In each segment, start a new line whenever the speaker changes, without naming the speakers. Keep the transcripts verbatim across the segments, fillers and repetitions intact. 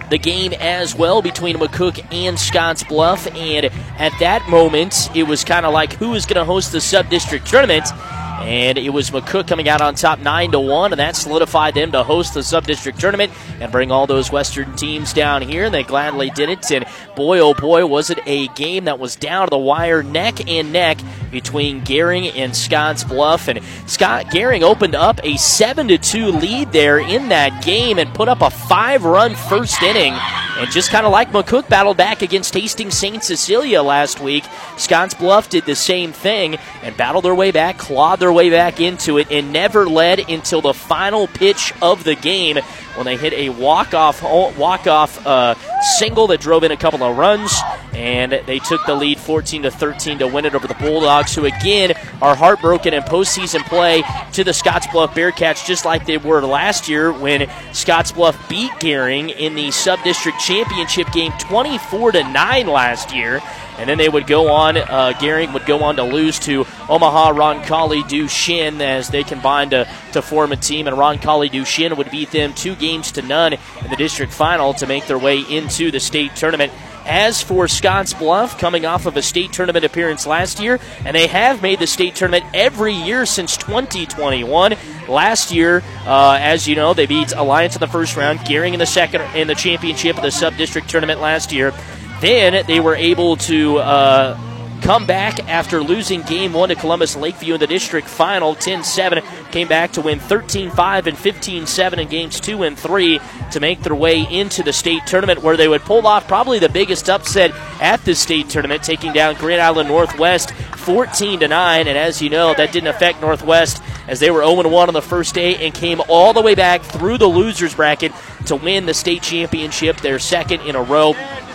the game as well between McCook and Scottsbluff. And at that moment, it was kind of like who is going to host the sub-district tournament. And it was McCook coming out on top nine to one, and that solidified them to host the sub-district tournament and bring all those Western teams down here, and they gladly did it. And boy, oh boy, was it a game that was down to the wire, neck and neck between Gering and Scottsbluff. And Scott Gering opened up a seven to two lead there in that game and put up a five-run first inning. And just kind of like McCook battled back against Hastings Saint Cecilia last week, Scottsbluff did the same thing and battled their way back, clawed their way back into it, and never led until the final pitch of the game when they hit a walk-off walk-off uh, single that drove in a couple of runs, and they took the lead fourteen to thirteen to win it over the Bulldogs, who again are heartbroken in postseason play to the Scottsbluff Bearcats, just like they were last year when Scottsbluff beat Gering in the sub-district championship game twenty-four to nine last year. And then they would go on, uh, Gering would go on to lose to Omaha Roncalli Duchesne as they combined to, to form a team, and Roncalli Duchesne would beat them two games to none in the district final to make their way into the state tournament. As for Scottsbluff, coming off of a state tournament appearance last year, and they have made the state tournament every year since twenty twenty-one. Last year, uh, as you know, they beat Alliance in the first round, Gering in the second in the championship of the sub-district tournament last year. Then they were able to uh, come back after losing game one to Columbus Lakeview in the district final, ten seven. Came back to win thirteen five and fifteen seven in games two and three to make their way into the state tournament, where they would pull off probably the biggest upset at the state tournament, taking down Grand Island Northwest fourteen to nine. And as you know, that didn't affect Northwest as they were oh and one on the first day and came all the way back through the losers bracket to win the state championship, their second in a row.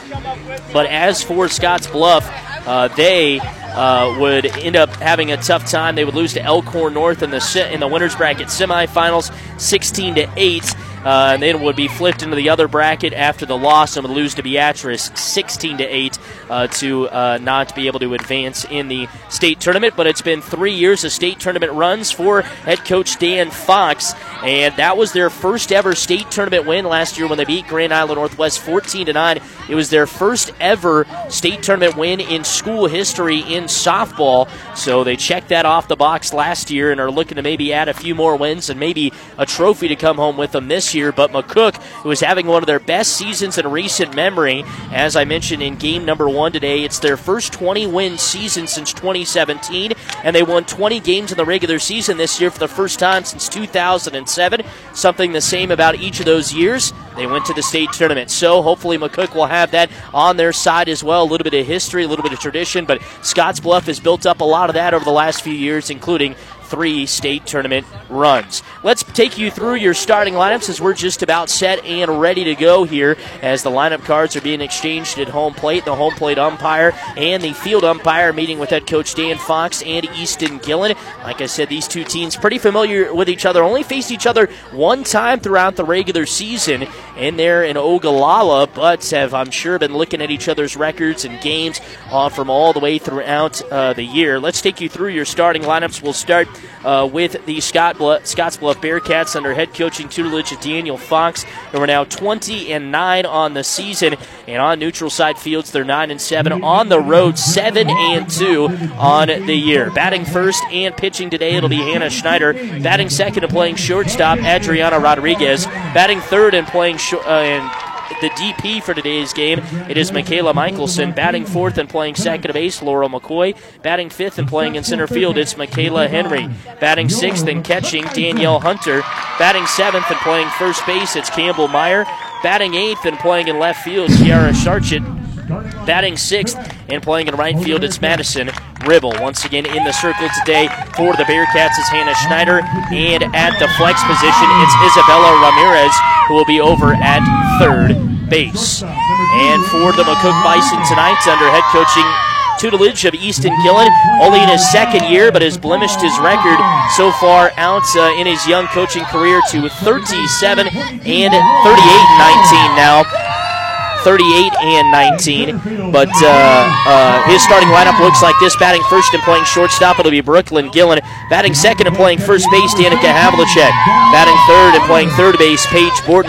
But as for Scottsbluff, uh, they uh, would end up having a tough time. They would lose to Elkhorn North in the in the winners bracket semifinals, sixteen to eight. Uh, and then would be flipped into the other bracket after the loss and would lose to Beatrice sixteen to eight uh, to uh, not be able to advance in the state tournament. But it's been three years of state tournament runs for head coach Dan Fox, and that was their first ever state tournament win last year when they beat Grand Island Northwest fourteen to nine. It was their first ever state tournament win in school history in softball, so they checked that off the box last year and are looking to maybe add a few more wins and maybe a trophy to come home with them this year. But McCook, who is having one of their best seasons in recent memory, as I mentioned in game number one today, it's their first twenty-win season since twenty seventeen, and they won twenty games in the regular season this year for the first time since two thousand seven. Something the same about each of those years. They went to the state tournament, so hopefully McCook will have that on their side as well. A little bit of history, a little bit of tradition, but Scottsbluff has built up a lot of that over the last few years, including three state tournament runs. Let's take you through your starting lineups as we're just about set and ready to go here as the lineup cards are being exchanged at home plate. The home plate umpire and the field umpire meeting with head coach Dan Fox and Easton Gillen. Like I said, these two teams pretty familiar with each other, only faced each other one time throughout the regular season in there in Ogallala, but have, I'm sure, been looking at each other's records and games uh, from all the way throughout uh, the year. Let's take you through your starting lineups. We'll start Uh, with the Scottsbluff, Scottsbluff Bearcats under head coaching tutelage of Daniel Fox, who are now twenty and nine on the season, and on neutral side fields they're nine and seven, on the road seven and two on the year. Batting first and pitching today, it'll be Hannah Schneider. Batting second and playing shortstop, Adriana Rodriguez. Batting third and playing short, uh, and the D P for today's game, it is Michaela Michelson. Batting fourth and playing second base, Laurel McCoy. Batting fifth and playing in center field, it's Michaela Henry. Batting sixth and catching, Danielle Hunter. Batting seventh and playing first base, it's Campbell Meyer. Batting eighth and playing in left field, Kiara Sharchett. Batting sixth and playing in right field, it's Madison Ribble. Once again in the circle today for the Bearcats is Hannah Schneider, and at the flex position it's Isabella Ramirez, who will be over at third base. And for the McCook Bison tonight, under head coaching tutelage of Easton Gillen, only in his second year, but has blemished his record so far out uh, in his young coaching career to thirty-seven and thirty-eight and nineteen now. thirty-eight and nineteen, but uh, uh, his starting lineup looks like this. Batting first and playing shortstop, it'll be Brooklyn Gillen. Batting second and playing first base, Danica Havlicek. Batting third and playing third base, Paige Bortner.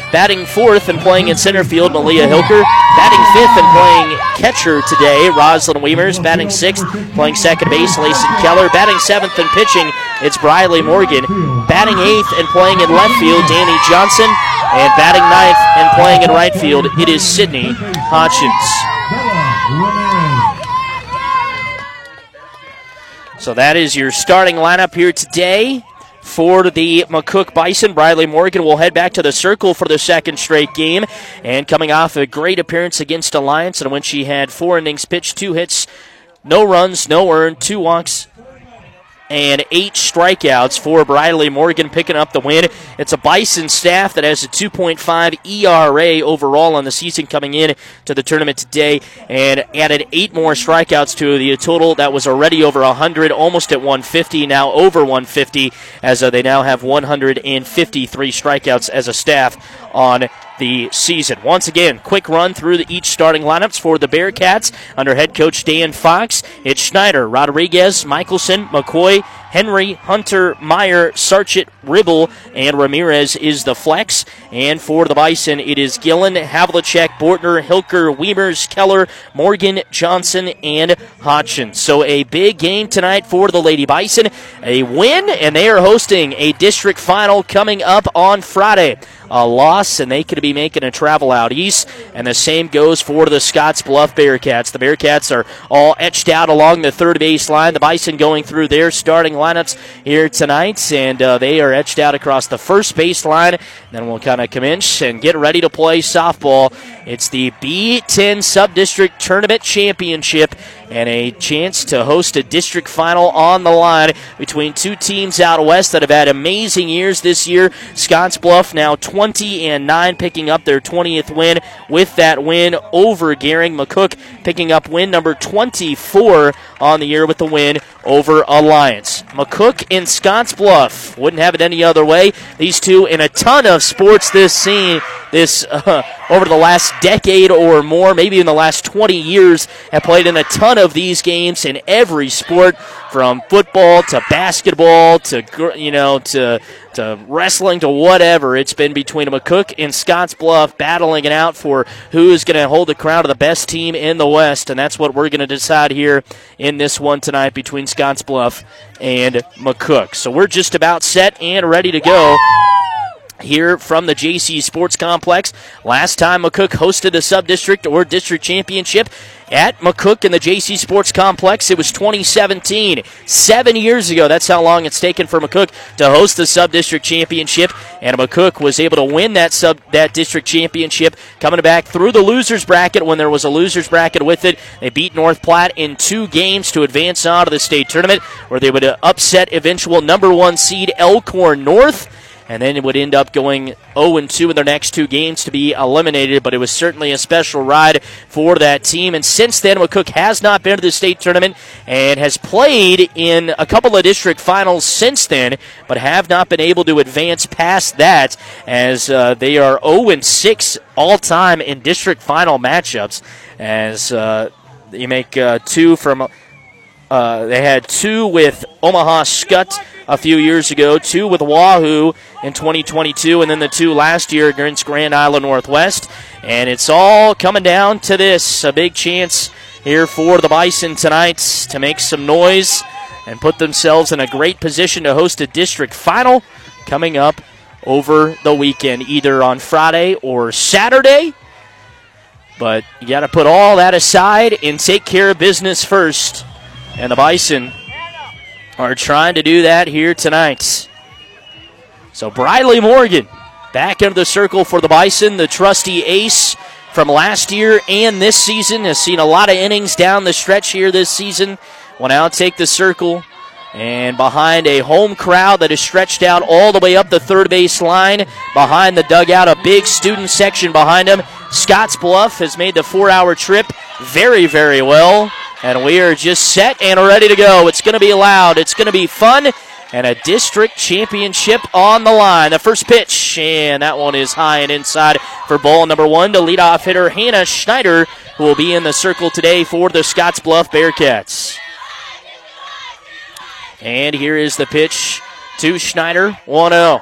Batting fourth and playing in center field, Malia Hilker. Batting fifth and playing catcher today, Roslyn Weimers. Batting sixth, playing second base, Lacey Keller. Batting seventh and pitching, it's Briley Morgan. Batting eighth and playing in left field, Danny Johnson. And batting ninth and playing in right field, it is Sydney Hodgins. So that is your starting lineup here today for the McCook Bison. Briley Morgan will head back to the circle for the second straight game. And coming off a great appearance against Alliance, and when she had four innings pitched, two hits, no runs, no earned, two walks, and eight strikeouts for Briley Morgan, picking up the win. It's a Bison staff that has a two point five E R A overall on the season coming in to the tournament today, and added eight more strikeouts to the total that was already over one hundred, almost at one fifty, now over one fifty, as uh, they now have one hundred fifty-three strikeouts as a staff on the season. Once again, quick run through the each starting lineups for the Bearcats under head coach Dan Fox. It's Schneider, Rodriguez, Michelson, McCoy, Henry, Hunter, Meyer, Sarchett, Ribble, and Ramirez is the flex. And for the Bison, it is Gillen, Havlicek, Bortner, Hilker, Weimers, Keller, Morgan, Johnson, and Hodgins. So a big game tonight for the Lady Bison. A win, and they are hosting a district final coming up on Friday. A loss, and they could be making a travel out east. And the same goes for the Scotts Bluff Bearcats. The Bearcats are all etched out along the third base line. The Bison going through their starting lineups here tonight, and uh, they are etched out across the first base line. Then we'll kind of commence and get ready to play softball. It's the B ten Sub-District Tournament Championship, and a chance to host a district final on the line between two teams out west that have had amazing years this year. Scotts Bluff now twenty and nine, picking up their twentieth win with that win over Gering. McCook picking up win number twenty-four on the year with the win over Alliance. McCook and Scotts Bluff wouldn't have it any other way. These two in a ton of sports this scene, this uh, over the last decade or more, maybe in the last twenty years, have played in a ton of these games in every sport, from football to basketball to you know to to wrestling to whatever. It's been between McCook and Scotts Bluff battling it out for who is going to hold the crown of the best team in the West, and that's what we're going to decide here in this one tonight between Scotts Bluff and McCook. So we're just about set and ready to go here from the J C Sports Complex. Last time McCook hosted a sub-district or district championship at McCook in the J C Sports Complex, it was twenty seventeen. Seven years ago, that's how long it's taken for McCook to host the sub-district championship, and McCook was able to win that sub that district championship, coming back through the losers bracket when there was a losers bracket with it. They beat North Platte in two games to advance on to the state tournament, where they would upset eventual number one seed Elkhorn North, and then it would end up going oh and two in their next two games to be eliminated. But it was certainly a special ride for that team. And since then, McCook has not been to the state tournament and has played in a couple of district finals since then, but have not been able to advance past that, as uh, they are oh and six all-time in district final matchups, as uh, you make uh, two from... Uh, they had two with Omaha Skutt a few years ago, two with Wahoo in twenty twenty-two, and then the two last year against Grand Island Northwest. And it's all coming down to this. A big chance here for the Bison tonight to make some noise and put themselves in a great position to host a district final coming up over the weekend, either on Friday or Saturday. But you got to put all that aside and take care of business first. And the Bison are trying to do that here tonight. So Briley Morgan back into the circle for the Bison. The trusty ace from last year and this season has seen a lot of innings down the stretch here this season. Will now take the circle, and behind a home crowd that is stretched out all the way up the third base line, behind the dugout, a big student section behind him. Scotts Bluff has made the four-hour trip very, very well. And we are just set and ready to go. It's going to be loud. It's going to be fun. And a district championship on the line. The first pitch, and that one is high and inside for ball number one to leadoff hitter Hannah Schneider, who will be in the circle today for the Scotts Bluff Bearcats. And here is the pitch to Schneider, one oh.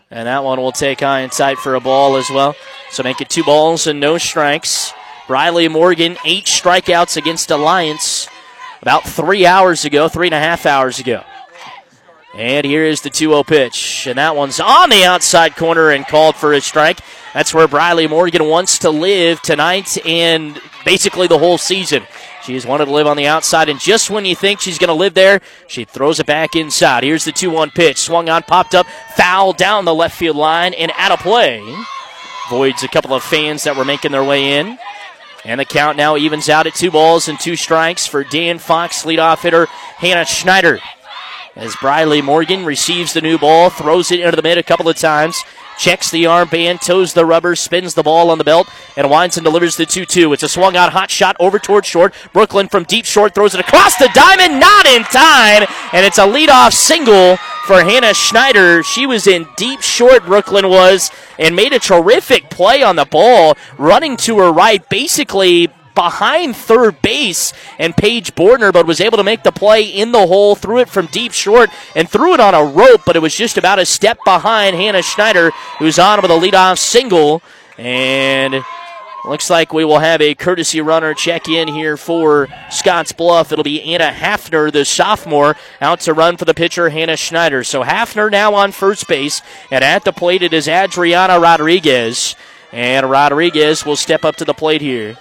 And that one will take high and tight for a ball as well. So make it two balls and no strikes. Briley Morgan, eight strikeouts against Alliance about three hours ago, three and a half hours ago. And here is the two oh pitch. And that one's on the outside corner and called for a strike. That's where Briley Morgan wants to live tonight and basically the whole season. She has wanted to live on the outside, and just when you think she's going to live there, she throws it back inside. Here's the two one pitch. Swung on, popped up, foul down the left field line, and out of play. Voids a couple of fans that were making their way in. And the count now evens out at two balls and two strikes for Dan Fox, leadoff hitter Hannah Schneider. As Briley Morgan receives the new ball, throws it into the mid a couple of times, checks the armband, toes the rubber, spins the ball on the belt, and winds and delivers the two two. It's a swung-on hot shot over towards short. Brooklyn from deep short throws it across the diamond, not in time, and it's a leadoff single for Hannah Schneider. She was in deep short, Brooklyn was, and made a terrific play on the ball, running to her right, basically behind third base and Paige Bordner, but was able to make the play in the hole, threw it from deep short, and threw it on a rope, but it was just about a step behind Hannah Schneider, who's on with a leadoff single. And looks like we will have a courtesy runner check in here for Scotts Bluff. It'll be Anna Hafner, the sophomore, out to run for the pitcher, Hannah Schneider. So Hafner now on first base, and at the plate it is Adriana Rodriguez. And Rodriguez will step up to the plate here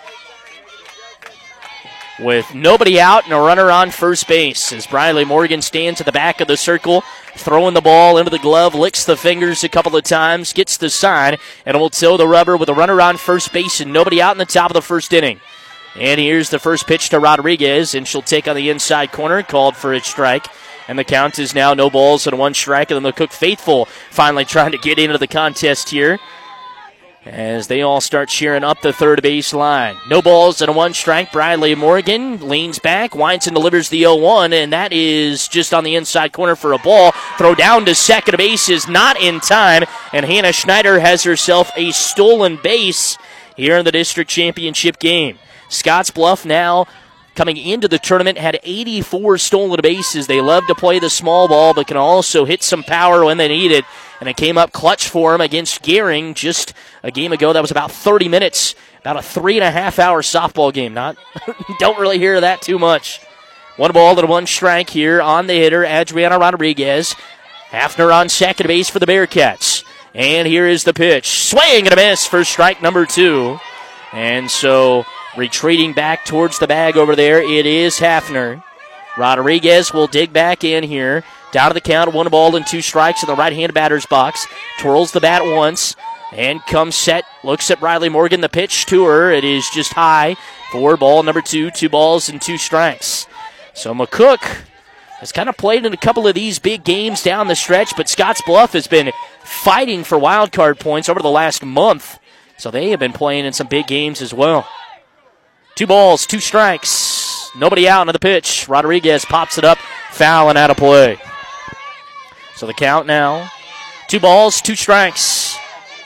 with nobody out and a runner on first base as Briley Morgan stands at the back of the circle, throwing the ball into the glove, licks the fingers a couple of times, gets the sign, and will toe the rubber with a runner on first base and nobody out in the top of the first inning. And here's the first pitch to Rodriguez, and she'll take on the inside corner, called for a strike. And the count is now no balls and one strike, and then the Cook faithful finally trying to get into the contest here as they all start cheering up the third base line. No balls and a one strike. Briley Morgan leans back, winds and delivers the oh one, and that is just on the inside corner for a ball. Throw down to second base is not in time, and Hannah Schneider has herself a stolen base here in the district championship game. Scotts Bluff now coming into the tournament had eighty-four stolen bases. They love to play the small ball, but can also hit some power when they need it. And it came up clutch for them against Gehring just a game ago. That was about thirty minutes, about a three and a half hour softball game. Not, don't really hear that too much. One ball and one strike here on the hitter, Adriana Rodriguez. Hafner on second base for the Bearcats. And here is the pitch. Swing and a miss for strike number two. And so retreating back towards the bag over there, it is Hafner. Rodriguez will dig back in here. Down to the count, one ball and two strikes in the right-hand batter's box. Twirls the bat once and comes set. Looks at Briley Morgan, the pitch to her. It is just high for ball number two, two balls and two strikes. So McCook has kind of played in a couple of these big games down the stretch, but Scotts Bluff has been fighting for wild card points over the last month. So they have been playing in some big games as well. Two balls, two strikes. Nobody out on the pitch. Rodriguez pops it up, foul and out of play. So the count now, two balls, two strikes.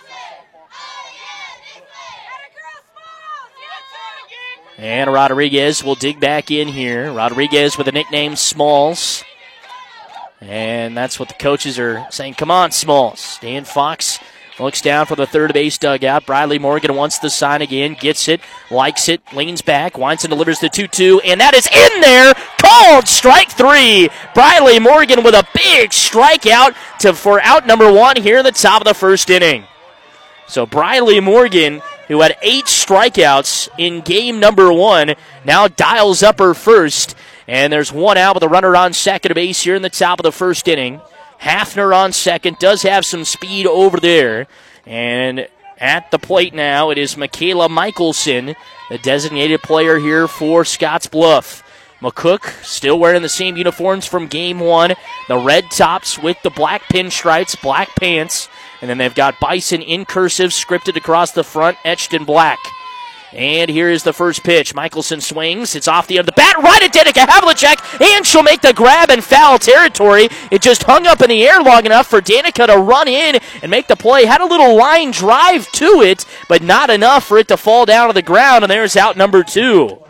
And Rodriguez will dig back in here. Rodriguez with the nickname Smalls. And that's what the coaches are saying. Come on, Smalls. Dan Fox looks down for the third base dugout. Briley Morgan wants the sign again, gets it, likes it, leans back, winds and delivers the two two, and that is in there. Called strike three. Briley Morgan with a big strikeout to for out number one here in the top of the first inning. So Briley Morgan, who had eight strikeouts in game number one, now dials up her first, and there's one out with a runner on second base here in the top of the first inning. Hafner on second, does have some speed over there. And at the plate now, it is Michaela Michelson, the designated player here for Scotts Bluff. McCook still wearing the same uniforms from game one, the red tops with the black pinstripes, black pants, and then they've got Bison in cursive scripted across the front, etched in black. And here is the first pitch. Michelson swings. It's off the end of the bat. Right at Danica Havlicek. And she'll make the grab in foul territory. It just hung up in the air long enough for Danica to run in and make the play. Had a little line drive to it, but not enough for it to fall down to the ground. And there's out number two.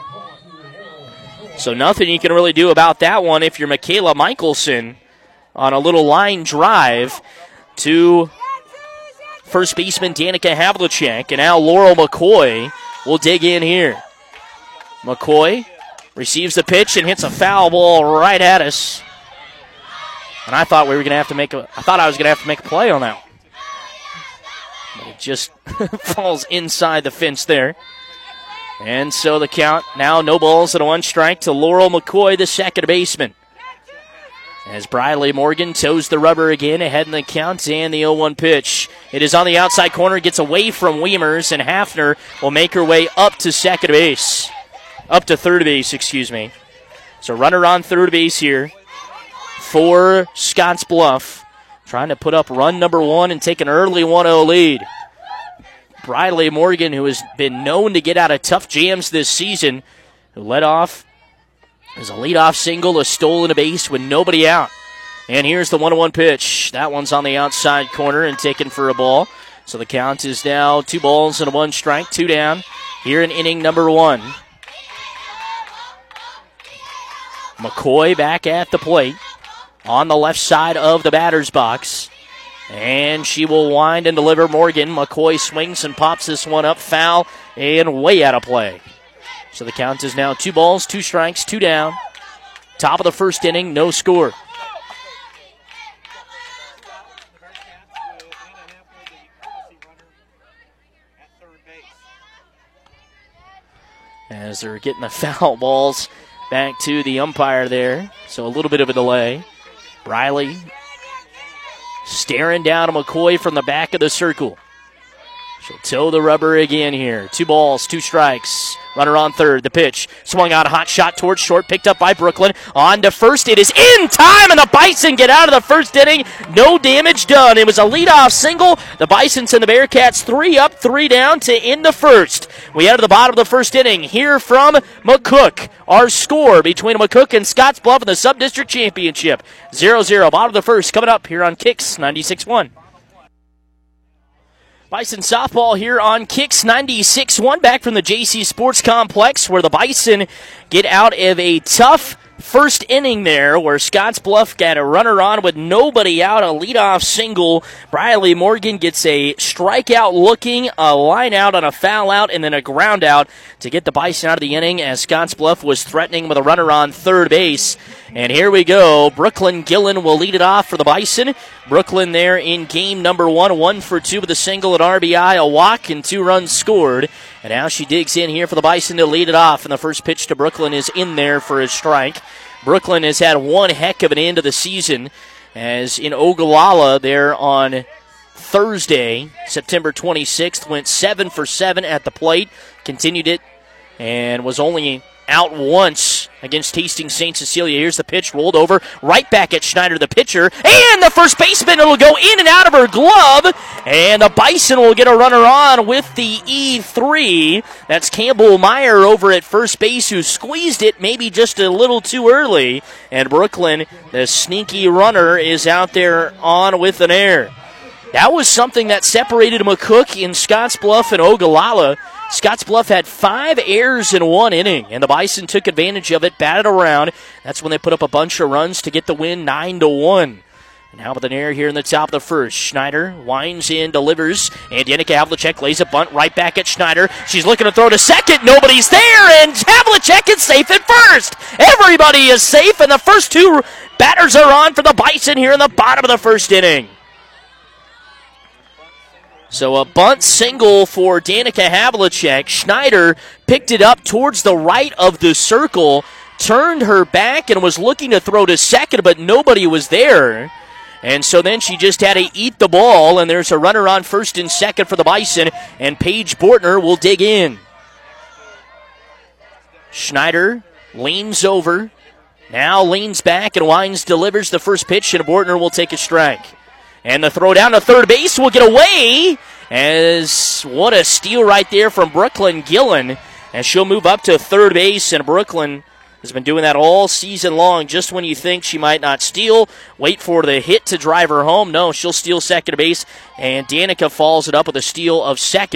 So nothing you can really do about that one if you're Michaela Michelson on a little line drive. to first baseman Danica Havlicek, and now Laurel McCoy will dig in here. McCoy receives the pitch and hits a foul ball right at us. And I thought we were going to have to make a I thought I was going to have to make a play on that one. But it just falls inside the fence there. And so the count now no balls and one strike to Laurel McCoy, the second baseman. As Briley Morgan toes the rubber again ahead in the count and the oh one pitch. It is on the outside corner, gets away from Weimers, and Hafner will make her way up to second base. Up to third base, excuse me. So runner on third base here for Scottsbluff. Trying to put up run number one and take an early one oh lead. Briley Morgan, who has been known to get out of tough jams this season, who led off as a leadoff single, a stolen a base with nobody out. And here's the one oh one pitch. That one's on the outside corner and taken for a ball. So the count is now two balls and a one strike, two down here in inning number one. McCoy back at the plate on the left side of the batter's box. And she will wind and deliver Morgan. McCoy swings and pops this one up, foul, and way out of play. So the count is now two balls, two strikes, two down. Top of the first inning, no score. As they're getting the foul balls back to the umpire there. So a little bit of a delay. Briley staring down at McCoy from the back of the circle. She'll toe the rubber again here. Two balls, two strikes. Runner on third. The pitch swung out, a hot shot towards short, picked up by Brooklyn. On to first. It is in time, and the Bison get out of the first inning. No damage done. It was a leadoff single. The Bisons and the Bearcats three up, three down to end the first. We head to the bottom of the first inning. Here from McCook. Our score between McCook and Scottsbluff in the Sub-District Championship. zero zero. Bottom of the first coming up here on Kicks ninety-six point one. Bison softball here on Kicks ninety-six point one, back from the J C Sports Complex, where the Bison get out of a tough first inning there, where Scottsbluff got a runner on with nobody out, a leadoff single. Briley Morgan gets a strikeout looking, a line out on a foul out, and then a ground out to get the Bison out of the inning, as Scottsbluff was threatening with a runner on third base. And here we go. Brooklyn Gillen will lead it off for the Bison. Brooklyn there in game number one, one for two with a single, an R B I, a walk, and two runs scored. And now she digs in here for the Bison to lead it off. And the first pitch to Brooklyn is in there for a strike. Brooklyn has had one heck of an end of the season, as in Ogallala there on Thursday, September twenty-sixth, went seven for seven at the plate, continued it, and was only out once against Hastings Saint Cecilia. Here's the pitch, rolled over, right back at Schneider, the pitcher, and the first baseman will go in and out of her glove, and the Bison will get a runner on with the E three. That's Campbell Meyer over at first base, who squeezed it maybe just a little too early, and Brooklyn, the sneaky runner, is out there on with an error. That was something that separated McCook in Scottsbluff and Ogallala. Scottsbluff had five errors in one inning, and the Bison took advantage of it, batted around. That's when they put up a bunch of runs to get the win, nine to one. And now with an error here in the top of the first. Schneider winds in, delivers, and Danica Havlicek lays a bunt right back at Schneider. She's looking to throw to second. Nobody's there, and Havlicek is safe at first. Everybody is safe, and the first two batters are on for the Bison here in the bottom of the first inning. So a bunt single for Danica Havlicek. Schneider picked it up towards the right of the circle, turned her back, and was looking to throw to second, but nobody was there. And so then she just had to eat the ball, and there's a runner on first and second for the Bison, and Paige Bortner will dig in. Schneider leans over, now leans back and winds, delivers the first pitch, and Bortner will take a strike. And the throw down to third base will get away, as what a steal right there from Brooklyn Gillen. And she'll move up to third base, and Brooklyn has been doing that all season long. Just when you think she might not steal, wait for the hit to drive her home. No, she'll steal second base, and Danica follows it up with a steal of second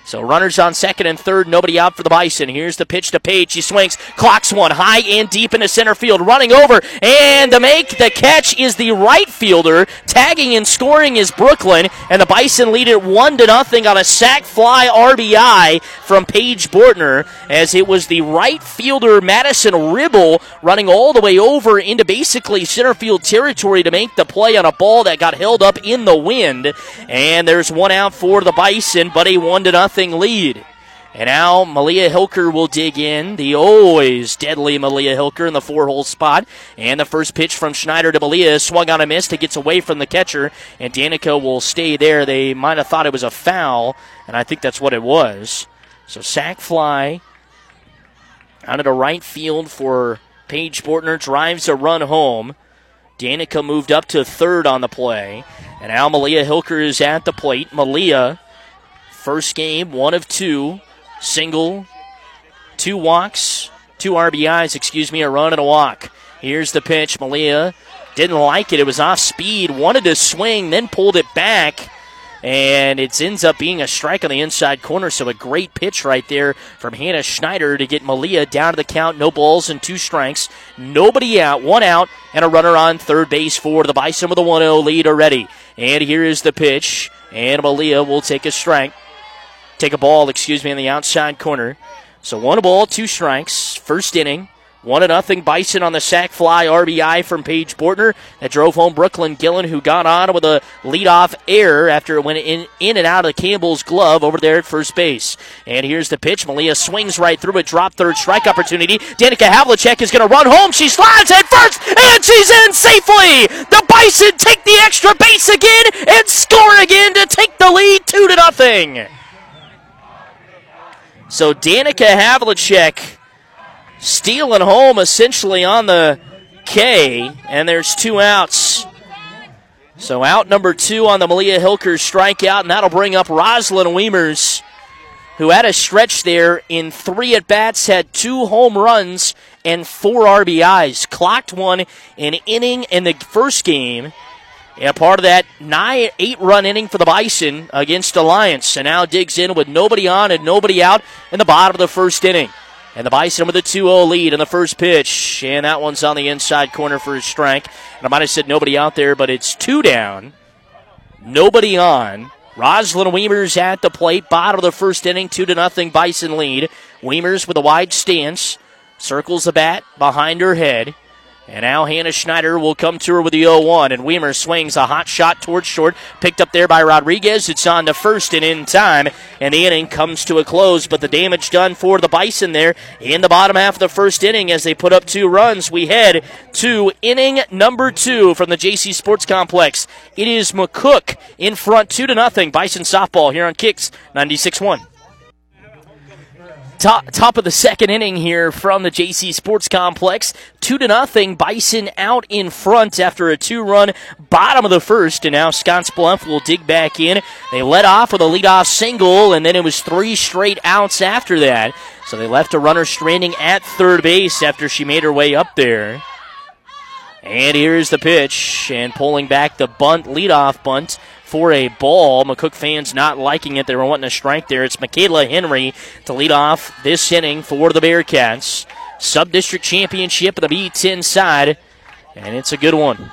So runners on second and third, nobody out for the Bison. Here's the pitch to Page. She swings, clocks one high and deep into center field, running over, and to make the catch is the right fielder. Tagging and scoring is Brooklyn, and the Bison lead it one to nothing on a sac fly R B I from Paige Bortner, as it was the right fielder Madison Ribble running all the way over into basically center field territory to make the play on a ball that got held up in the wind. And there's one out for the Bison, but a one to nothing lead. And now Malia Hilker will dig in. The always deadly Malia Hilker in the four-hole spot. And the first pitch from Schneider to Malia is swung on a miss. It gets away from the catcher, and Danica will stay there. They might have thought it was a foul, and I think that's what it was. So sac fly out of the right field for Paige Bortner. Drives a run home. Danica moved up to third on the play. And now Malia Hilker is at the plate. Malia, first game, one of two. Single, two walks, two R B Is, excuse me, a run and a walk. Here's the pitch. Malia didn't like it. It was off speed. Wanted to swing, then pulled it back. And it ends up being a strike on the inside corner. So a great pitch right there from Hannah Schneider to get Malia down to the count. No balls and two strikes. Nobody out. One out and a runner on third base for the Bison with a one oh lead already. And here is the pitch. And Malia will take a strike. Take a ball, excuse me, in the outside corner. So one ball, two strikes. First inning. One to nothing. Bison on the sac fly R B I from Paige Bortner that drove home Brooklyn Gillen, who got on with a leadoff error after it went in, in and out of Campbell's glove over there at first base. And here's the pitch. Malia swings right through it. Drop third strike opportunity. Danica Havlicek is going to run home. She slides at first, and she's in safely. The Bison take the extra base again and score again to take the lead two to nothing. So Danica Havlicek stealing home essentially on the K, and there's two outs. So out number two on the Malia Hilker strikeout, and that'll bring up Rosalind Weimers, who had a stretch there in three at-bats, had two home runs and four R B Is. Clocked one an inning in the first game, and part of that nine, eight-run inning for the Bison against Alliance, and now digs in with nobody on and nobody out in the bottom of the first inning. And the Bison with a two oh lead in the first pitch. And that one's on the inside corner for a strike. And I might have said nobody out there, but it's two down. Nobody on. Rosalind Weimers at the plate. Bottom of the first inning. Two to nothing Bison lead. Weimers with a wide stance. Circles the bat behind her head. And now Hannah Schneider will come to her with the oh one. And Weimer swings a hot shot towards short. Picked up there by Rodriguez. It's on to first and in time. And the inning comes to a close. But the damage done for the Bison there in the bottom half of the first inning as they put up two runs. We head to inning number two from the J C Sports Complex. It is McCook in front two to nothing. Bison softball here on Kicks ninety-six one. Top, top of the second inning here from the J C Sports Complex. Two to nothing. Bison out in front after a two-run bottom of the first, and now Scottsbluff will dig back in. They led off with a leadoff single, and then it was three straight outs after that. So they left a runner stranding at third base after she made her way up there. And here's the pitch, and pulling back the bunt, leadoff bunt for a ball. McCook fans not liking it. They were wanting a strike there. It's Michaela Henry to lead off this inning for the Bearcats. Sub-district championship of the B ten side, and it's a good one.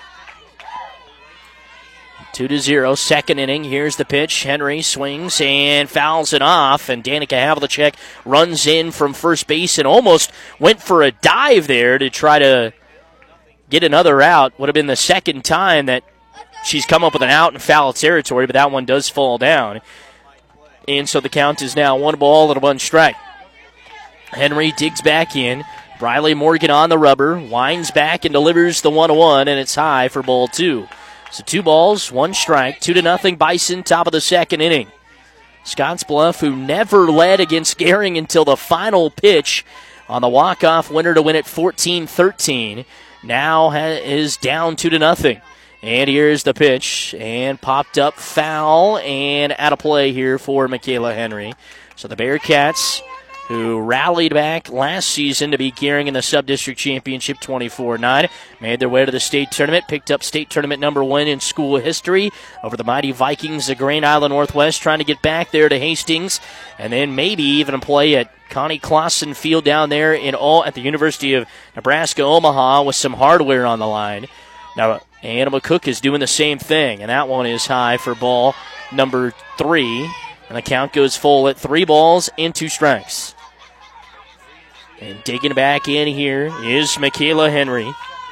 Two to zero, second inning. Here's the pitch. Henry swings and fouls it off, and Danica Havlicek runs in from first base and almost went for a dive there to try to get another out. Would have been the second time that she's come up with an out in foul territory, but that one does fall down. And so the count is now one ball and a one strike. Henry digs back in. Briley Morgan on the rubber, winds back and delivers the one one, and it's high for ball two. So two balls, one strike, two to nothing Bison, top of the second inning. Scottsbluff, who never led against Gehring until the final pitch on the walk-off winner to win it fourteen thirteen, now is down two to nothing. And here's the pitch, and popped up foul, and out of play here for Michaela Henry. So the Bearcats who rallied back last season to be gearing in the Sub-District Championship twenty-four nine. Made their way to the state tournament, picked up state tournament number one in school history over the mighty Vikings of Grand Island Northwest, trying to get back there to Hastings, and then maybe even play at Connie Clausen Field down there in all at the University of Nebraska Omaha with some hardware on the line. Now, Anna McCook is doing the same thing, and that one is high for ball number three, and the count goes full at three balls and two strikes. And digging back in here is Michaela Henry.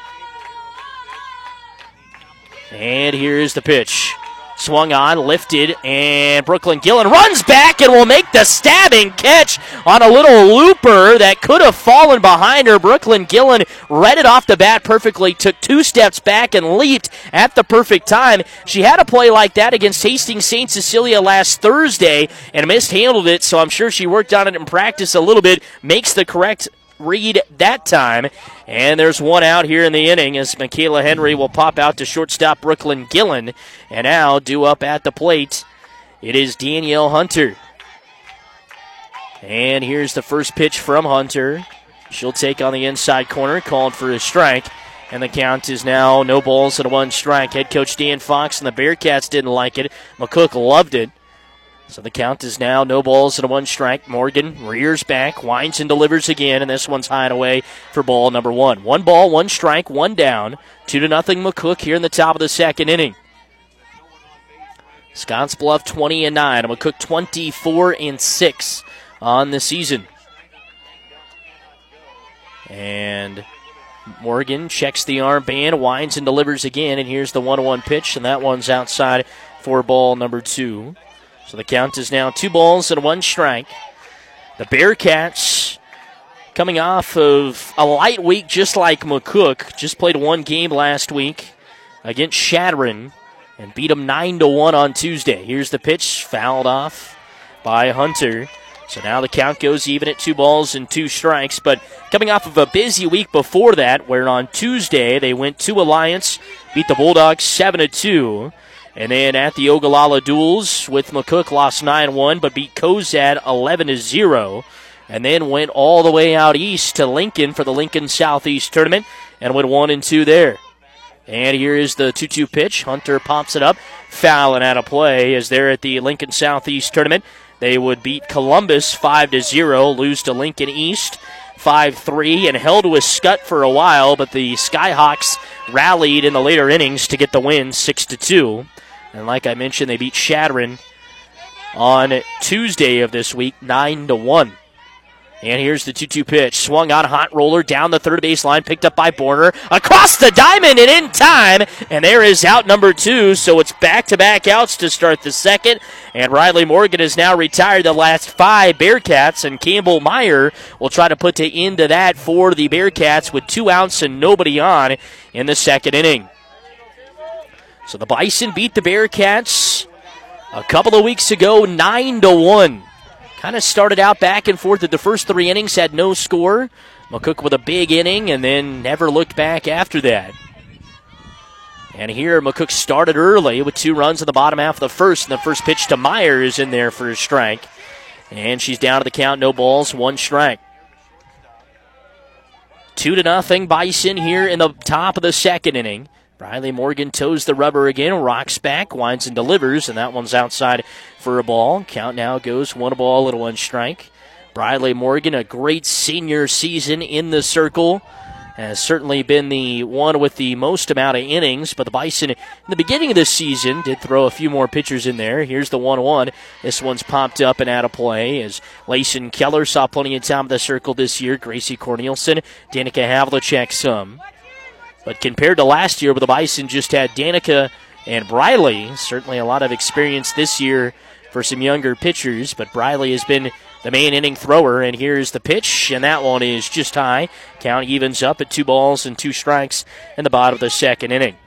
And here's the pitch. Swung on, lifted, and Brooklyn Gillen runs back and will make the stabbing catch on a little looper that could have fallen behind her. Brooklyn Gillen read it off the bat perfectly, took two steps back and leaped at the perfect time. She had a play like that against Hastings Saint Cecilia last Thursday and mishandled it, so I'm sure she worked on it in practice a little bit, makes the correct read that time. And there's one out here in the inning as Michaela Henry will pop out to shortstop Brooklyn Gillen. And now due up at the plate, it is Danielle Hunter. And here's the first pitch from Hunter. She'll take on the inside corner, called for a strike. And the count is now no balls and one strike. Head coach Dan Fox and the Bearcats didn't like it. McCook loved it. So the count is now no balls and a one strike. Morgan rears back, winds and delivers again, and this one's high and away for ball number one. One ball, one strike, one down. Two to nothing McCook here in the top of the second inning. Scottsbluff twenty and nine. McCook twenty-four and six on the season. And Morgan checks the armband, winds and delivers again, and here's the one one pitch, and that one's outside for ball number two. So the count is now two balls and one strike. The Bearcats coming off of a light week just like McCook. Just played one game last week against Shadron and beat them nine to one on Tuesday. Here's the pitch, fouled off by Hunter. So now the count goes even at two balls and two strikes. But coming off of a busy week before that, where on Tuesday they went to Alliance, beat the Bulldogs seven to two. And then at the Ogallala Duels with McCook, lost nine one, but beat Cozad eleven to zero. And then went all the way out east to Lincoln for the Lincoln Southeast Tournament and went one and two there. And here is the two two pitch. Hunter pops it up, foul and out of play as they're at the Lincoln Southeast Tournament. They would beat Columbus five to zero, lose to Lincoln East five three, and held with Scott for a while, but the Skyhawks rallied in the later innings to get the win six to two. And like I mentioned, they beat Shadron on Tuesday of this week, nine to one. And here's the two two pitch. Swung on, hot roller down the third base line, picked up by Borner. Across the diamond and in time. And there is out number two, so it's back-to-back outs to start the second. And Riley Morgan has now retired the last five Bearcats, and Campbell Meyer will try to put an end to that for the Bearcats with two outs and nobody on in the second inning. So the Bison beat the Bearcats a couple of weeks ago, nine to one. Kind of started out back and forth at the first three innings, had no score. McCook with a big inning and then never looked back after that. And here McCook started early with two runs in the bottom half of the first, and the first pitch to Meyer is in there for a strike. And she's down to the count, no balls, one strike. Two to nothing Bison here in the top of the second inning. Riley Morgan toes the rubber again, rocks back, winds and delivers, and that one's outside for a ball. Count now goes one ball and one strike. Riley Morgan, a great senior season in the circle, has certainly been the one with the most amount of innings, but the Bison in the beginning of the season did throw a few more pitchers in there. Here's the one one. This one's popped up and out of play as Layson Keller saw plenty of time in the circle this year. Gracie Cornelison, Danica Havlicek some. But compared to last year where the Bison just had Danica and Briley, certainly a lot of experience this year for some younger pitchers, but Briley has been the main inning thrower, and here's the pitch, and that one is just high. Count evens up at two balls and two strikes in the bottom of the second inning.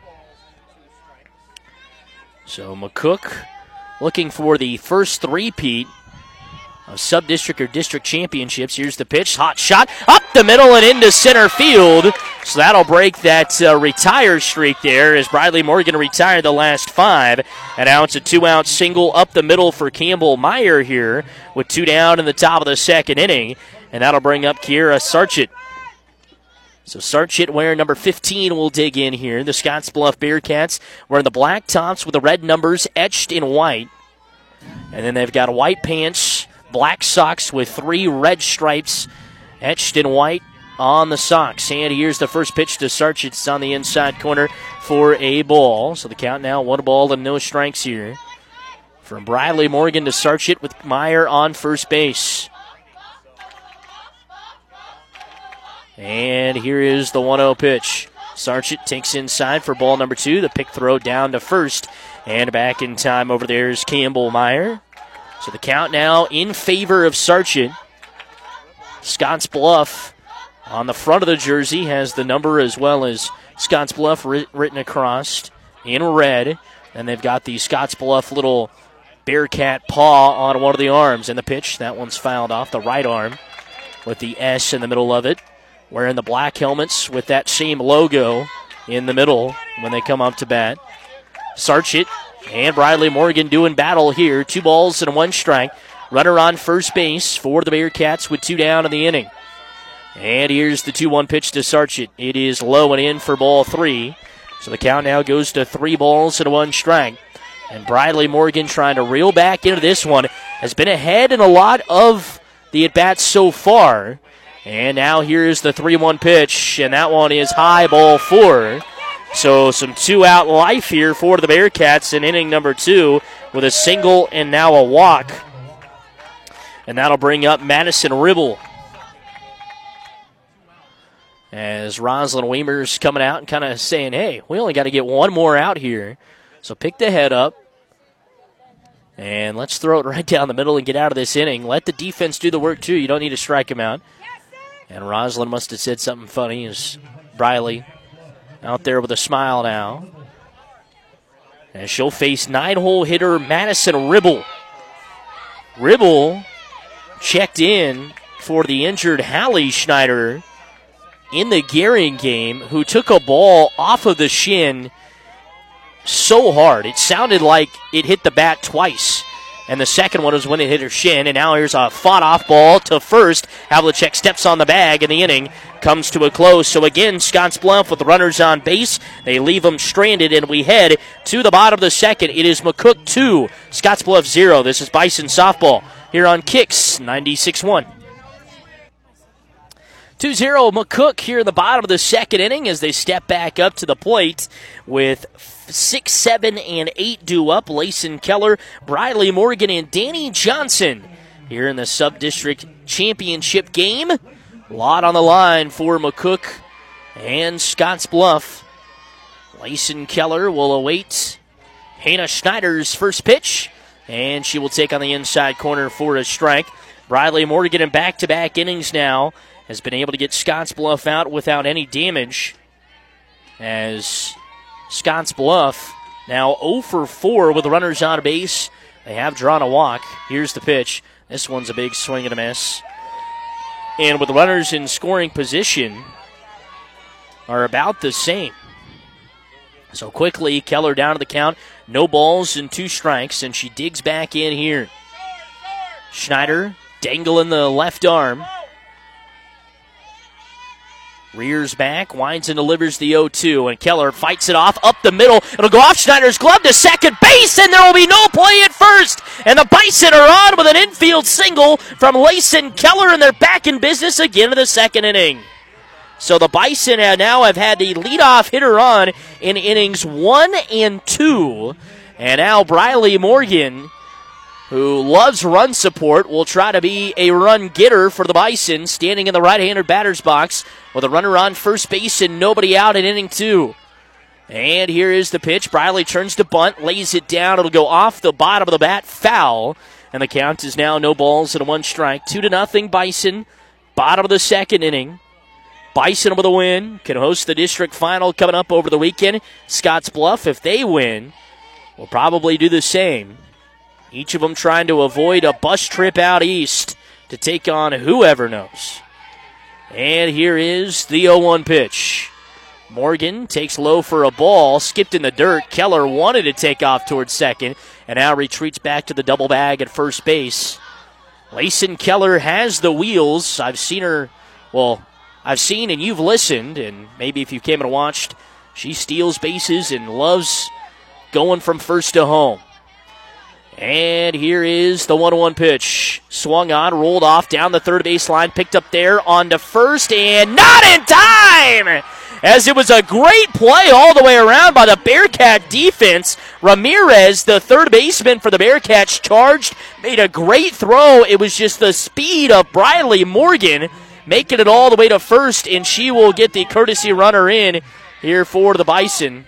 So McCook looking for the first three-peat of sub-district or district championships. Here's the pitch, hot shot, up the middle and into center field. So that'll break that uh, retire streak there as Briley Morgan retired the last five. And now it's a two-out single up the middle for Campbell Meyer here with two down in the top of the second inning. And that'll bring up Kiera Sarchett. So Sarchett wearing number fifteen will dig in here. The Scottsbluff Bearcats wearing the black tops with the red numbers etched in white. And then they've got white pants, black socks with three red stripes etched in white on the socks. And here's the first pitch to Sarchett. It's on the inside corner for a ball. So the count now, one ball and no strikes here. From Briley Morgan to Sarchett with Meyer on first base. And here is the one oh pitch. Sarchett takes inside for ball number two. The pick throw down to first. And back in time over there is Campbell Meyer. So the count now in favor of Sarchett. Scottsbluff on the front of the jersey has the number as well as Scottsbluff writ- written across in red. And they've got the Scottsbluff little Bearcat paw on one of the arms. And the pitch, that one's fouled off the right arm with the S in the middle of it. Wearing the black helmets with that same logo in the middle when they come up to bat. Sarchett and Briley Morgan doing battle here. Two balls and one strike. Runner on first base for the Bearcats with two down in the inning. And here's the two one pitch to Sarchett. It is low and in for ball three. So the count now goes to three balls and one strike. And Briley Morgan trying to reel back into this one. Has been ahead in a lot of the at-bats so far. And now here's the three one pitch, and that one is high, ball four. So some two-out life here for the Bearcats in inning number two with a single and now a walk. And that'll bring up Madison Ribble. As Rosalind Weimer's coming out and kind of saying, hey, we only got to get one more out here. So pick the head up. And let's throw it right down the middle and get out of this inning. Let the defense do the work, too. You don't need to strike him out. And Rosalind must have said something funny as Briley out there with a smile now. And she'll face nine-hole hitter Madison Ribble. Ribble checked in for the injured Hallie Schneider in the Gehring game, who took a ball off of the shin so hard. It sounded like it hit the bat twice. And the second one was when it hit her shin. And now here's a fought-off ball to first. Havlicek steps on the bag, and the inning comes to a close. So again, Scottsbluff with the runners on base. They leave them stranded, and we head to the bottom of the second. It is McCook two, Scottsbluff zero. This is Bison Softball here on Kicks ninety-six point one. two zero McCook here in the bottom of the second inning as they step back up to the plate with six, seven, and eight due up. Layson Keller, Briley Morgan, and Danny Johnson here in the Sub-District Championship game. A lot on the line for McCook and Scottsbluff. Layson Keller will await Hannah Schneider's first pitch, and she will take on the inside corner for a strike. Briley Morgan in back-to-back innings now has been able to get Scottsbluff out without any damage, as Scottsbluff now oh for four with runners on base. They have drawn a walk. Here's the pitch. This one's a big swing and a miss. And with runners in scoring position are about the same. So quickly, Keller down to the count. No balls and two strikes, and she digs back in here. Schneider dangling the left arm. Rears back, winds and delivers the oh two, and Keller fights it off up the middle. It'll go off Schneider's glove to second base, and there will be no play at first. And the Bison are on with an infield single from Layson Keller, and they're back in business again in the second inning. So the Bison have now have had the leadoff hitter on in innings one and two. And now Briley Morgan, who loves run support, will try to be a run getter for the Bison, standing in the right-handed batter's box with a runner on first base and nobody out in inning two. And here is the pitch. Briley turns to bunt, lays it down. It'll go off the bottom of the bat, foul. And the count is now no balls and a one strike. Two to nothing, Bison. Bottom of the second inning. Bison with a win. Can host the district final coming up over the weekend. Scottsbluff, if they win, will probably do the same. Each of them trying to avoid a bus trip out east to take on whoever knows. And here is the oh one pitch. Morgan takes low for a ball, skipped in the dirt. Keller wanted to take off towards second, and now retreats back to the double bag at first base. Layson Keller has the wheels. I've seen her, well, I've seen and you've listened, and maybe if you came and watched, she steals bases and loves going from first to home. And here is the one one pitch. Swung on, rolled off down the third base line, picked up there on to first, and not in time! As it was a great play all the way around by the Bearcat defense. Ramirez, the third baseman for the Bearcats, charged, made a great throw. It was just the speed of Briley Morgan making it all the way to first, and she will get the courtesy runner in here for the Bison.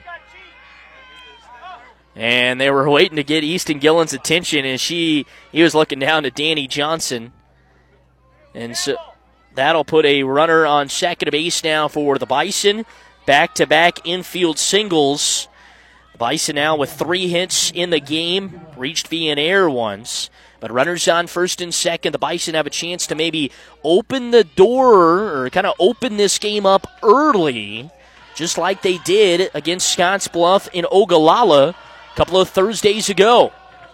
And they were waiting to get Easton Gillen's attention, and she he was looking down to Danny Johnson. And so that'll put a runner on second base now for the Bison. Back-to-back infield singles. The Bison now with three hits in the game, reached via an error once. But runners on first and second. The Bison have a chance to maybe open the door or kind of open this game up early, just like they did against Scottsbluff in Ogallala a couple of Thursdays ago.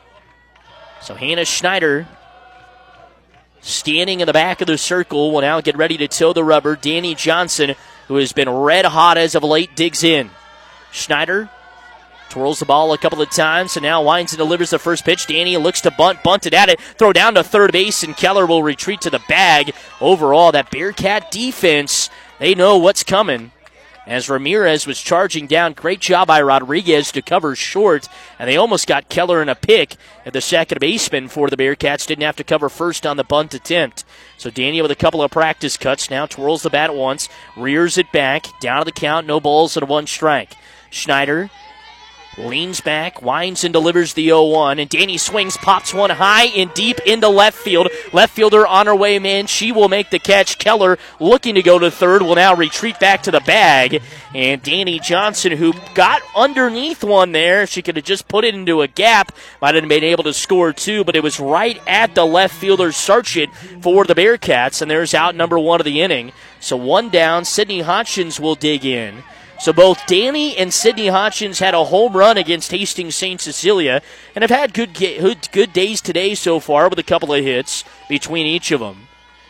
So Hannah Schneider, standing in the back of the circle, will now get ready to toe the rubber. Danny Johnson, who has been red hot as of late, digs in. Schneider twirls the ball a couple of times, and now winds and delivers the first pitch. Danny looks to bunt, bunted at it, throw down to third base, and Keller will retreat to the bag. Overall, that Bearcat defense, they know what's coming. As Ramirez was charging down, great job by Rodriguez to cover short, and they almost got Keller in a pick at the second baseman for the Bearcats. Didn't have to cover first on the bunt attempt. So Danny with a couple of practice cuts, now twirls the bat once, rears it back, down to the count, no balls and one strike. Schneider leans back, winds and delivers the oh one, and Danny swings, pops one high and deep into left field. Left fielder on her way, man. She will make the catch. Keller, looking to go to third, will now retreat back to the bag. And Danny Johnson, who got underneath one there, she could have just put it into a gap, might have been able to score two, but it was right at the left fielder Sarchit for the Bearcats, and there's out number one of the inning. So one down, Sydney Hodgins will dig in. So both Danny and Sydney Hodgins had a home run against Hastings Saint Cecilia and have had good good days today so far with a couple of hits between each of them.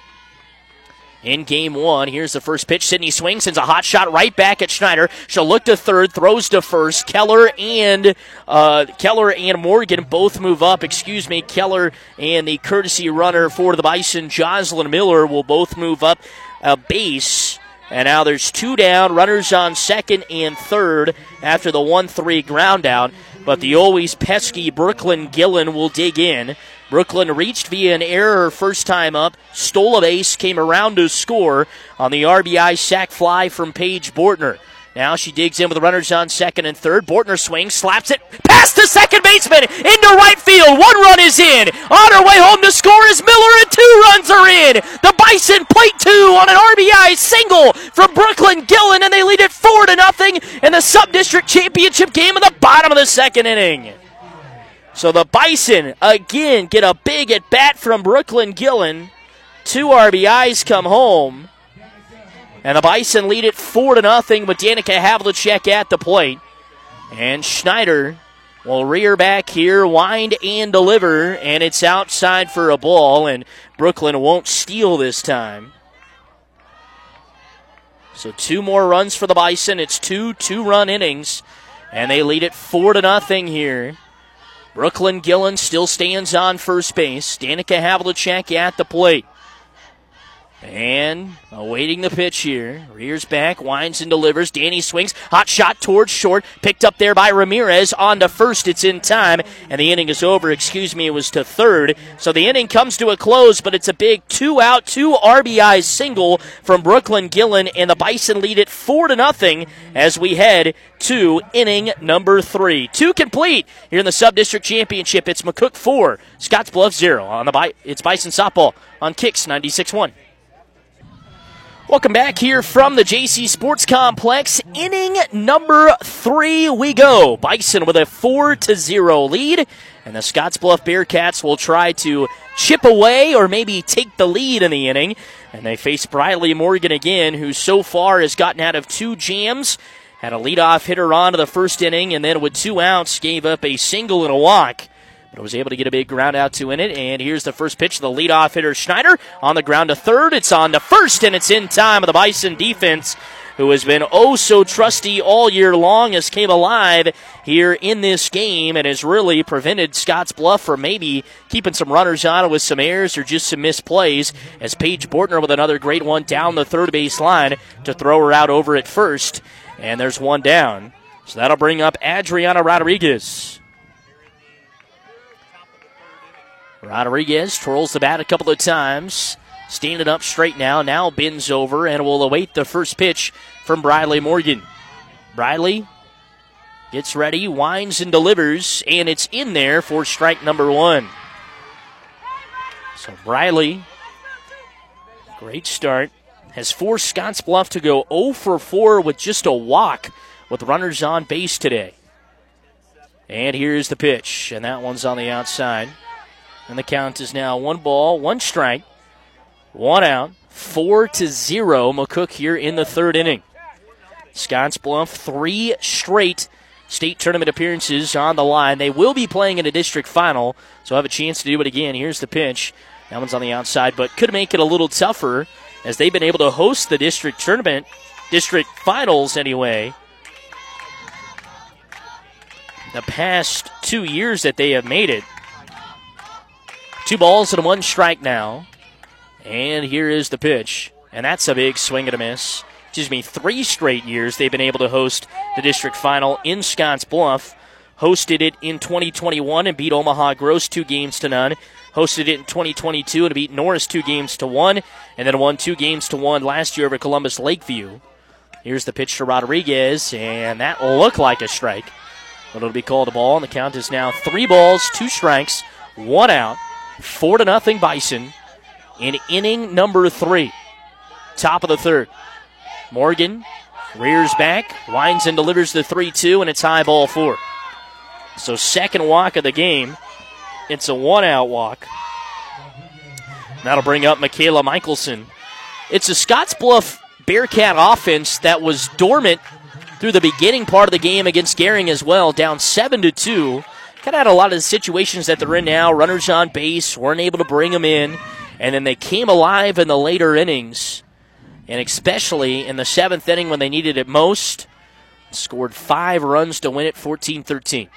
In game one, here's the first pitch. Sydney swings, sends a hot shot right back at Schneider. She'll look to third, throws to first. Keller and uh, Keller and Morgan both move up. Excuse me, Keller and the courtesy runner for the Bison, Jocelyn Miller, will both move up a base. And now there's two down, runners on second and third after the one three ground out. But the always pesky Brooklyn Gillen will dig in. Brooklyn reached via an error first time up, stole a base, came around to score on the R B I sac fly from Paige Bortner. Now she digs in with the runners on second and third. Bortner swings, slaps it, past the second baseman, into right field. One run is in. On her way home to score is Miller, and two runs are in. The Bison plate two on an R B I single from Brooklyn Gillen, and they lead it four to nothing in the sub-district championship game in the bottom of the second inning. So the Bison, again, get a big at-bat from Brooklyn Gillen. Two R B Is come home. And the Bison lead it four to nothing with Danica Havlicek at the plate. And Schneider will rear back here, wind and deliver, and it's outside for a ball, and Brooklyn won't steal this time. So two more runs for the Bison. It's two two-run innings, and they lead it four to nothing here. Brooklyn Gillen still stands on first base. Danica Havlicek at the plate. And awaiting the pitch here. Rears back, winds and delivers. Danny swings. Hot shot towards short. Picked up there by Ramirez. On to first. It's in time. And the inning is over. Excuse me, it was to third. So the inning comes to a close, but it's a big two-out, two R B I single from Brooklyn Gillen. And the Bison lead it four to nothing as we head to inning number three. Two complete here in the Sub-District Championship. It's McCook four, Scottsbluff zero. On the Bi- it's Bison softball on Kicks ninety-six point one. Welcome back here from the J C Sports Complex. Inning number three we go. Bison with a four to zero lead. And the Scottsbluff Bearcats will try to chip away or maybe take the lead in the inning. And they face Briley Morgan again, who so far has gotten out of two jams. Had a leadoff hitter on to the first inning, and then with two outs, gave up a single and a walk. But was able to get a big ground out to win it. And here's the first pitch of the leadoff hitter, Schneider. On the ground to third. It's on to first, and it's in time of the Bison defense, who has been oh so trusty all year long, has came alive here in this game and has really prevented Scottsbluff from maybe keeping some runners on with some errors or just some misplays, as Paige Bortner with another great one down the third base line to throw her out over at first. And there's one down. So that'll bring up Adriana Rodriguez. Rodriguez twirls the bat a couple of times. Standing up straight now. Now bends over and will await the first pitch from Briley Morgan. Briley gets ready, winds and delivers, and it's in there for strike number one. So Briley, great start, has forced Scottsbluff to go oh for four with just a walk with runners on base today. And here's the pitch, and that one's on the outside. And the count is now one ball, one strike, one out, four to zero. McCook here in the third inning. Scottsbluff, three straight state tournament appearances on the line. They will be playing in a district final, so have a chance to do it again. Here's the pitch. That one's on the outside, but could make it a little tougher as they've been able to host the district tournament, district finals anyway, the past two years that they have made it. Two balls and one strike now. And here is the pitch. And that's a big swing and a miss. Excuse me, three straight years they've been able to host the district final in Scottsbluff. Hosted it in twenty twenty-one and beat Omaha Gross two games to none. Hosted it in twenty twenty-two and beat Norris two games to one. And then won two games to one last year over Columbus Lakeview. Here's the pitch to Rodriguez, and that will look like a strike. But it'll be called a ball, and the count is now three balls, two strikes, one out. Four to nothing Bison in inning number three. Top of the third. Morgan rears back, winds and delivers the three two, and it's high ball four. So second walk of the game. It's a one-out walk. That'll bring up Michaela Michelson. It's a Scottsbluff Bearcat offense that was dormant through the beginning part of the game against Gering as well, down seven to two. Kind of had a lot of the situations that they're in now. Runners on base, weren't able to bring them in. And then they came alive in the later innings. And especially in the seventh inning when they needed it most. Scored five runs to win it, fourteen thirteen.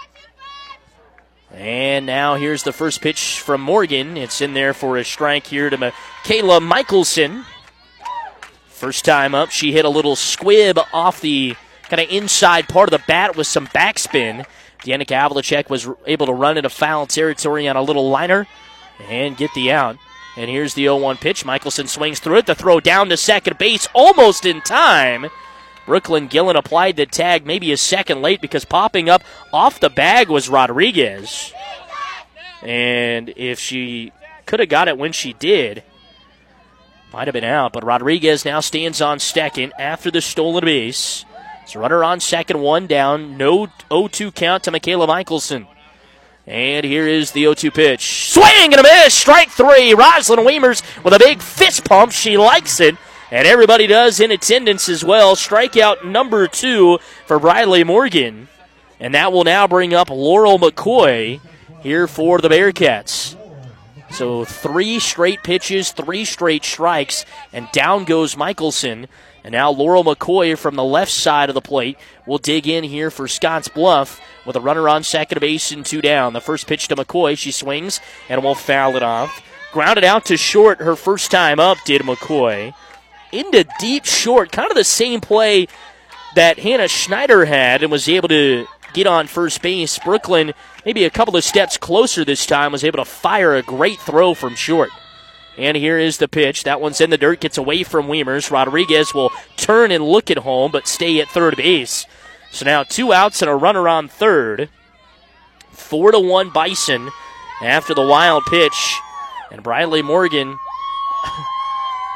And now here's the first pitch from Morgan. It's in there for a strike here to Michaela Michelson. First time up, she hit a little squib off the kind of inside part of the bat with some backspin. Danica Havlicek was able to run into foul territory on a little liner and get the out. And here's the oh one pitch. Michelson swings through it. The throw down to second base almost in time. Brooklyn Gillen applied the tag maybe a second late because popping up off the bag was Rodriguez. And if she could have got it when she did, might have been out. But Rodriguez now stands on second after the stolen base. It's a runner on second, one down. No oh two count to Michaela Michelson. And here is the oh two pitch. Swing and a miss. Strike three. Rosalind Weimers with a big fist pump. She likes it. And everybody does in attendance as well. Strikeout number two for Briley Morgan. And that will now bring up Laurel McCoy here for the Bearcats. So three straight pitches, three straight strikes, and down goes Michelson. And now Laurel McCoy from the left side of the plate will dig in here for Scottsbluff with a runner on second base and two down. The first pitch to McCoy, she swings and will foul it off. Grounded out to short her first time up, did McCoy. Into deep short, kind of the same play that Hannah Schneider had and was able to get on first base. Brooklyn, maybe a couple of steps closer this time, was able to fire a great throw from short. And here is the pitch. That one's in the dirt, gets away from Weimers. Rodriguez will turn and look at home, but stay at third base. So now two outs and a runner on third. Four to one Bison after the wild pitch. And Briley Morgan,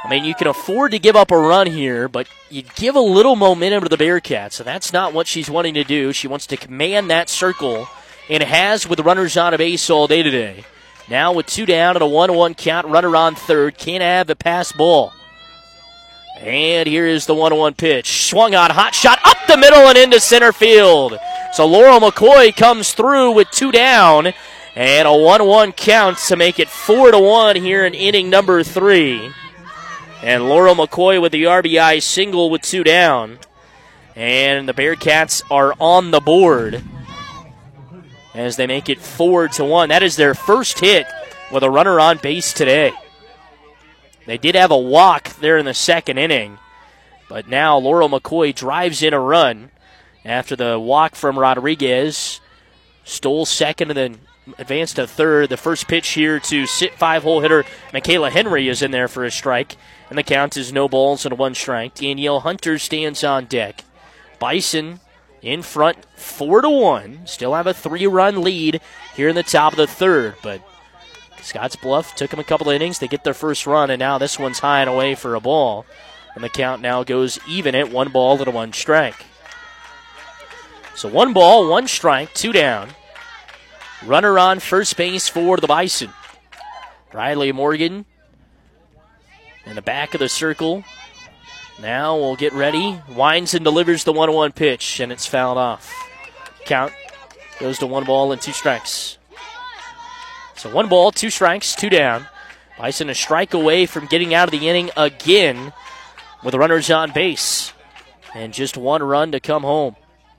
I mean, you can afford to give up a run here, but you give a little momentum to the Bearcats, so that's not what she's wanting to do. She wants to command that circle, and has with runners on a base all day today. Now with two down and a one one count, runner on third. Can't have the pass ball. And here is the one one pitch. Swung on, hot shot up the middle and into center field. So Laurel McCoy comes through with two down and a one one count to make it four to one here in inning number three. And Laurel McCoy with the R B I single with two down. And the Bearcats are on the board as they make it four to one. That is their first hit with a runner on base today. They did have a walk there in the second inning, but now Laurel McCoy drives in a run after the walk from Rodriguez. Stole second and then advanced to third. The first pitch here to sit five-hole hitter Michaela Henry is in there for a strike, and the count is no balls and one strike. Danielle Hunter stands on deck. Bison in front, four to one. Still have a three-run lead here in the top of the third, but Scotts Bluff took them a couple of innings. They get their first run, and now this one's high and away for a ball. And the count now goes even at one ball and a one strike. So one ball, one strike, two down. Runner on first base for the Bison. Riley Morgan in the back of the circle. Now we'll get ready. Winds and delivers the one one pitch, and it's fouled off. Count goes to one ball and two strikes. So one ball, two strikes, two down. Bison a strike away from getting out of the inning again with runners on base. And just one run to come home.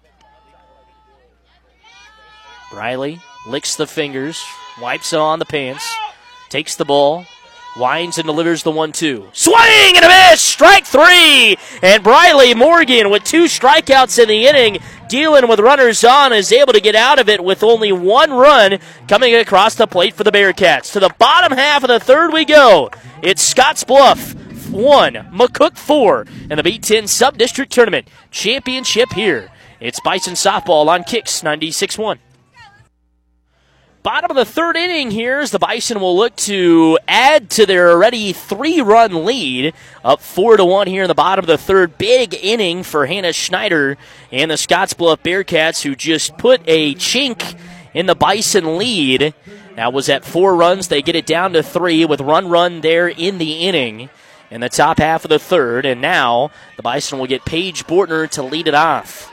Riley licks the fingers, wipes on the pants, takes the ball, winds and delivers the one two. Swing and a miss! Strike three! And Briley Morgan with two strikeouts in the inning, dealing with runners on, is able to get out of it with only one run coming across the plate for the Bearcats. To the bottom half of the third we go. It's Scotts Bluff one, McCook four, and the B ten Sub-District Tournament Championship here. It's Bison Softball on Kicks ninety-six one. Bottom of the third inning here as the Bison will look to add to their already three-run lead. Up four to one here in the bottom of the third. Big inning for Hannah Schneider and the Scotts Bluff Bearcats, who just put a chink in the Bison lead. That was at four runs. They get it down to three with run run there in the inning in the top half of the third. And now the Bison will get Paige Bortner to lead it off.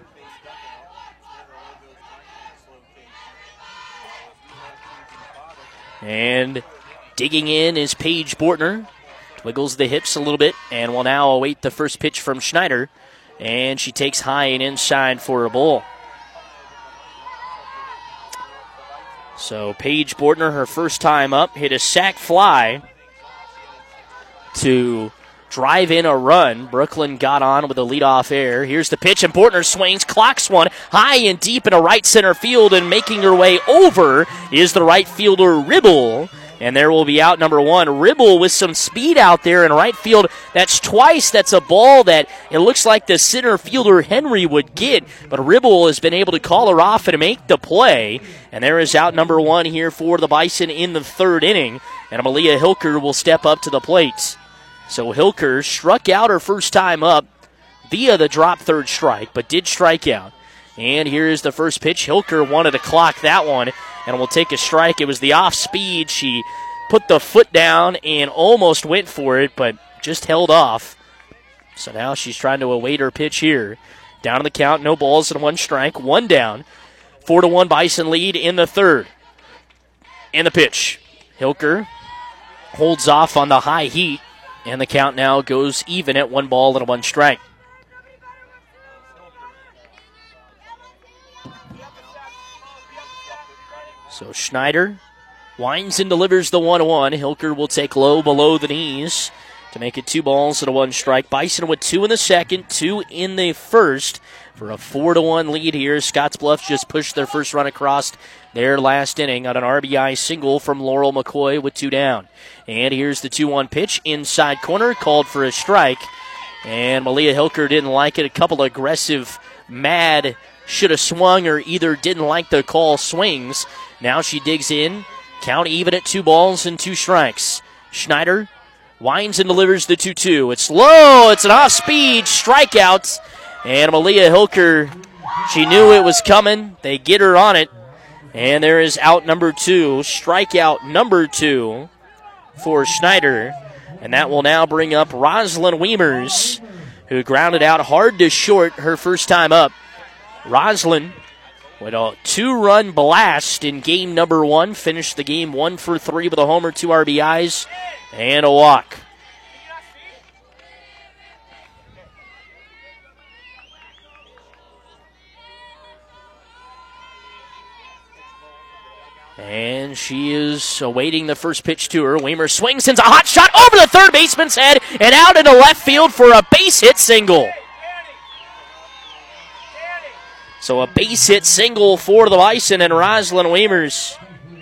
And digging in is Paige Bortner. Wiggles the hips a little bit and will now await the first pitch from Schneider. And she takes high and inside for a ball. So Paige Bortner, her first time up, hit a sac fly to drive in a run. Brooklyn got on with a leadoff air. Here's the pitch, and Bortner swings, clocks one high and deep in a right center field, and making her way over is the right fielder Ribble. And there will be out number one. Ribble with some speed out there in right field. That's twice. That's a ball that it looks like the center fielder Henry would get, but Ribble has been able to call her off and make the play. And there is out number one here for the Bison in the third inning, and Amalia Hilker will step up to the plate. So Hilker struck out her first time up via the drop third strike, but did strike out. And here is the first pitch. Hilker wanted to clock that one and will take a strike. It was the off speed. She put the foot down and almost went for it, but just held off. So now she's trying to await her pitch here. Down on the count, no balls and one strike, one down. Four to one Bison lead in the third. And the pitch. Hilker holds off on the high heat. And the count now goes even at one ball and a one strike. So Schneider winds and delivers the one one. Hilker will take low below the knees to make it two balls and a one strike. Bison with two in the second, two in the first for a four to one lead here. Scotts Bluff just pushed their first run across their last inning on an R B I single from Laurel McCoy with two down. And here's the two one pitch. Inside corner, called for a strike. And Malia Hilker didn't like it. A couple of aggressive, mad, should have swung or either didn't like the call swings. Now she digs in. Count even at two balls and two strikes. Schneider winds and delivers the two two. It's low. It's an off-speed strikeout. And Malia Hilker, she knew it was coming. They get her on it. And there is out number two, strikeout number two for Schneider. And that will now bring up Rosalind Weimers, who grounded out hard to short her first time up. Rosalind with a two-run blast in game number one. Finished the game one for three with a homer, two R B Is, and a walk. And she is awaiting the first pitch to her. Weimer swings, sends a hot shot over the third baseman's head and out into left field for a base hit single. So a base hit single for the Bison and Rosalind Weimers.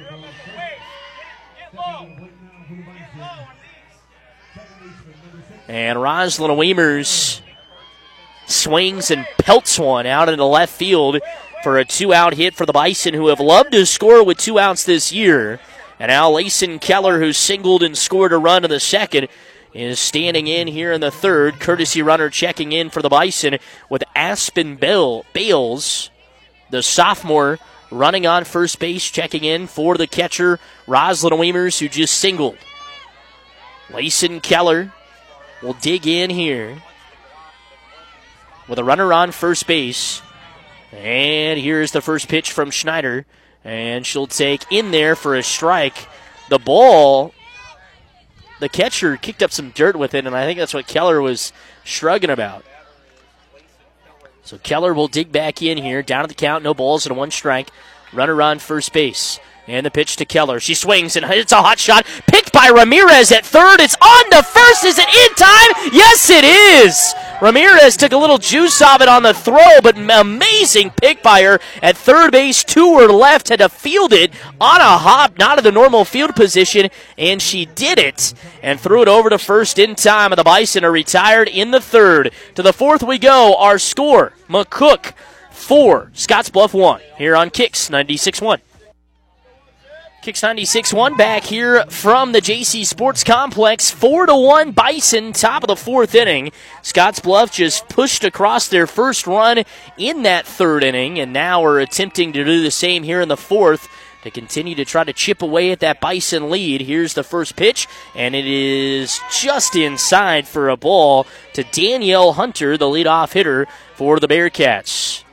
And Rosalind Weimers swings and pelts one out into left field for a two-out hit for the Bison, who have loved to score with two outs this year. And now Layson Keller, who singled and scored a run in the second, is standing in here in the third. Courtesy runner checking in for the Bison with Aspen Bell Bales, the sophomore, running on first base, checking in for the catcher, Rosalind Weimers, who just singled. Layson Keller will dig in here with a runner on first base. And here's the first pitch from Schneider. And she'll take in there for a strike. The ball, the catcher kicked up some dirt with it, and I think that's what Keller was shrugging about. So Keller will dig back in here, down at the count, no balls and one strike. Runner on first base. And the pitch to Keller. She swings and hits a hot shot. Picked by Ramirez at third. It's on to first. Is it in time? Yes, it is. Ramirez took a little juice of it on the throw, but amazing pick by her at third base. To her left, had to field it on a hop, not in the normal field position, and she did it and threw it over to first in time. And the Bison are retired in the third. To the fourth we go. Our score, McCook four, Scottsbluff one, here on Kicks ninety-six one. Kicks ninety-six one back here from the J C Sports Complex. four to one Bison, top of the fourth inning. Scottsbluff just pushed across their first run in that third inning, and now are attempting to do the same here in the fourth to continue to try to chip away at that Bison lead. Here's the first pitch, and it is just inside for a ball to Danielle Hunter, the leadoff hitter for the Bearcats.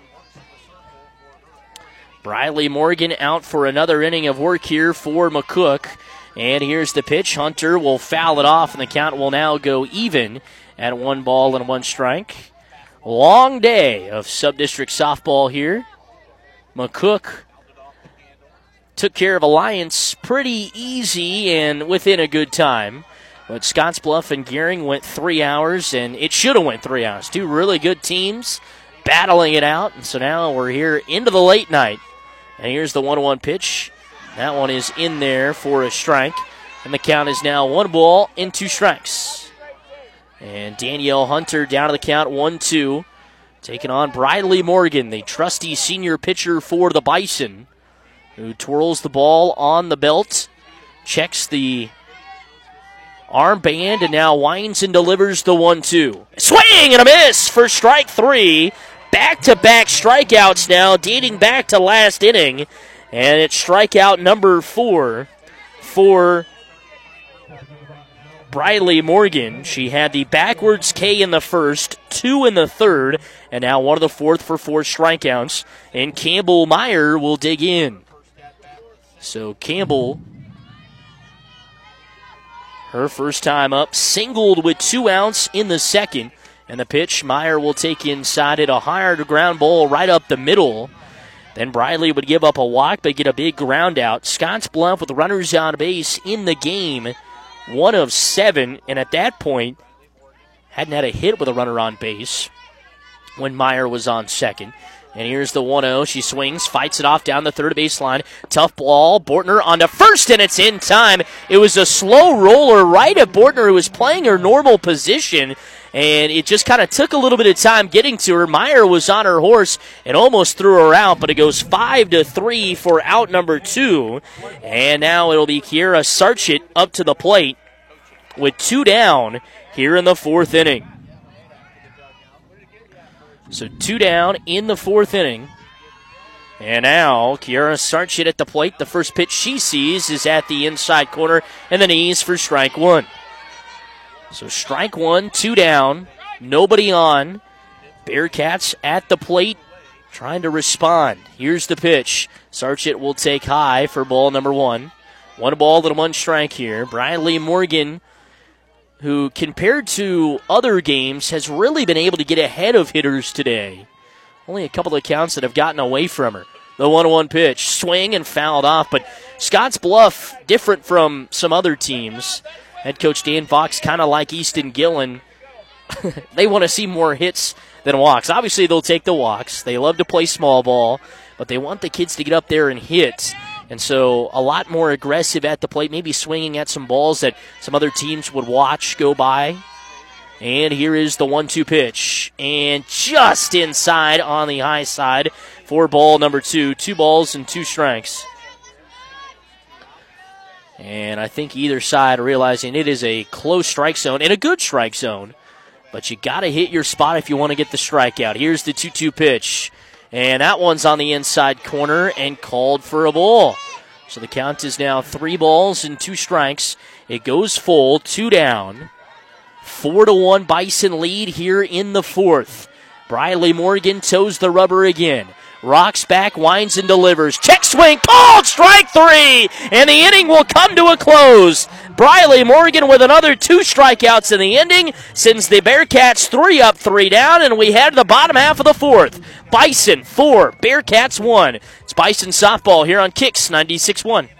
Briley Morgan out for another inning of work here for McCook. And here's the pitch. Hunter will foul it off, and the count will now go even at one ball and one strike. Long day of sub-district softball here. McCook took care of Alliance pretty easy and within a good time. But Scottsbluff and Gering went three hours, and it should have went three hours. Two really good teams battling it out, and so now we're here into the late night. And here's the one one pitch. That one is in there for a strike. And the count is now one ball and two strikes. And Danielle Hunter down to the count, one two. Taking on Briley Morgan, the trusty senior pitcher for the Bison, who twirls the ball on the belt, checks the armband, and now winds and delivers the one two. Swing and a miss for strike three. Back-to-back strikeouts now, dating back to last inning. And it's strikeout number four for Briley Morgan. She had the backwards K in the first, two in the third, and now one of the fourth for four strikeouts. And Campbell Meyer will dig in. So Campbell, her first time up, singled with two outs in the second. And the pitch, Meyer will take inside it, a hard ground ball right up the middle. Then Briley would give up a walk, but get a big ground out. Scottsbluff with runners on base in the game, one of seven. And at that point, hadn't had a hit with a runner on base when Meyer was on second. And here's the one oh. She swings, fights it off down the third baseline. Tough ball. Bortner on to first, and it's in time. It was a slow roller right at Bortner, who was playing her normal position. And it just kind of took a little bit of time getting to her. Meyer was on her horse and almost threw her out, but it goes five to three for out number two. And now it'll be Kiera Sarchit up to the plate with two down here in the fourth inning. So two down in the fourth inning. And now Kiara Sarchit at the plate. The first pitch she sees is at the inside corner and the knees for strike one. So strike one, two down, nobody on. Bearcats at the plate trying to respond. Here's the pitch. Sarchit will take high for ball number one. One ball and one strike here. Briley Morgan, who compared to other games has really been able to get ahead of hitters today. Only a couple of counts that have gotten away from her. The one one pitch, swing and fouled off. But Scotts Bluff, different from some other teams. Head coach Dan Fox, kind of like Easton Gillen. They want to see more hits than walks. Obviously, they'll take the walks. They love to play small ball, but they want the kids to get up there and hit. And so a lot more aggressive at the plate, maybe swinging at some balls that some other teams would watch go by. And here is the one two pitch. And just inside on the high side for ball number two. Two balls and two strikes. And I think either side realizing it is a close strike zone and a good strike zone. But you got to hit your spot if you want to get the strikeout. Here's the two two pitch. And that one's on the inside corner and called for a ball. So the count is now three balls and two strikes. It goes full, two down. Four to one Bison lead here in the fourth. Briley Morgan toes the rubber again. Rocks back, winds and delivers. Check swing, called, strike three! And the inning will come to a close. Briley Morgan with another two strikeouts in the inning sends the Bearcats three up, three down, and we head to the bottom half of the fourth. Bison four, Bearcats one. It's Bison softball here on Kicks ninety-six point one.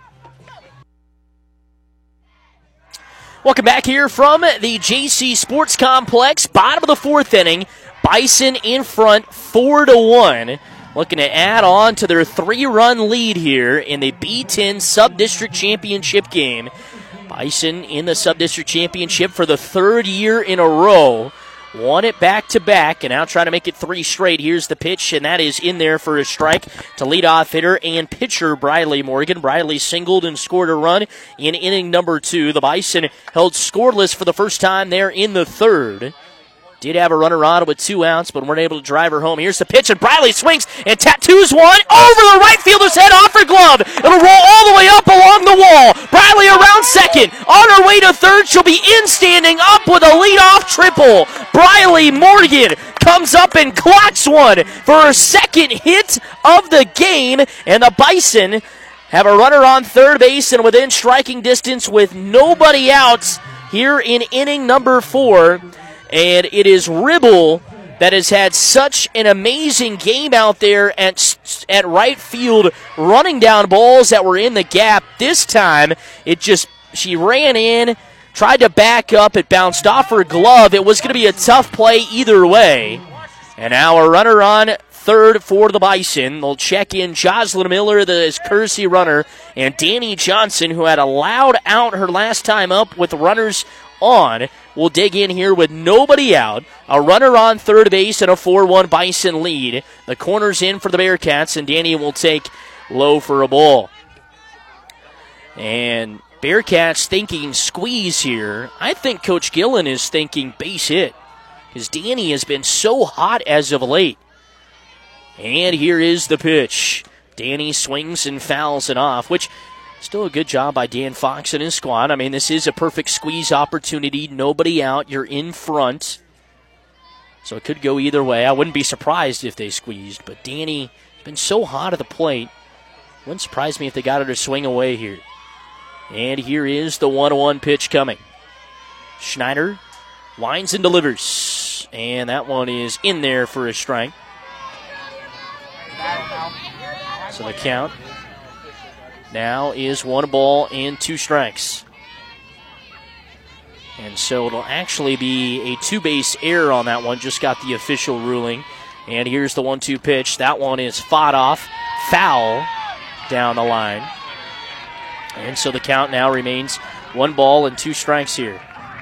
Welcome back here from the J C Sports Complex. Bottom of the fourth inning. Bison in front four to one. Looking to add on to their three-run lead here in the B ten Sub-District Championship game. Bison in the Sub-District Championship for the third year in a row. Won it back-to-back, and now trying to make it three straight. Here's the pitch, and that is in there for a strike to leadoff hitter and pitcher Briley Morgan. Briley singled and scored a run in inning number two. The Bison held scoreless for the first time there in the third. Did have a runner on with two outs, but weren't able to drive her home. Here's the pitch, and Briley swings and tattoos one over the right fielder's head off her glove. It'll roll all the way up along the wall. Briley around second. On her way to third, she'll be in standing up with a leadoff triple. Briley Morgan comes up and clocks one for her second hit of the game, and the Bison have a runner on third base and within striking distance with nobody out here in inning number four. And it is Ribble that has had such an amazing game out there at, at right field, running down balls that were in the gap. This time, it just, she ran in, tried to back up, it bounced off her glove. It was going to be a tough play either way. And now a runner on third for the Bison. They'll check in Jocelyn Miller, the courtesy runner, and Danny Johnson, who had allowed out her last time up with runners on, will dig in here with nobody out. A runner on third base and a four one Bison lead. The corner's in for the Bearcats, and Danny will take low for a ball. And Bearcats thinking squeeze here. I think Coach Gillen is thinking base hit, because Danny has been so hot as of late. And here is the pitch. Danny swings and fouls it off, which still a good job by Dan Fox and his squad. I mean, this is a perfect squeeze opportunity. Nobody out. You're in front. So it could go either way. I wouldn't be surprised if they squeezed. But Danny has been so hot at the plate. Wouldn't surprise me if they got her to swing away here. And here is the one one pitch coming. Schneider winds and delivers. And that one is in there for a strike. So the count now is one ball and two strikes. And so it'll actually be a two-base error on that one. Just got the official ruling. And here's the one two pitch. That one is fought off. Foul down the line. And so the count now remains one ball and two strikes here.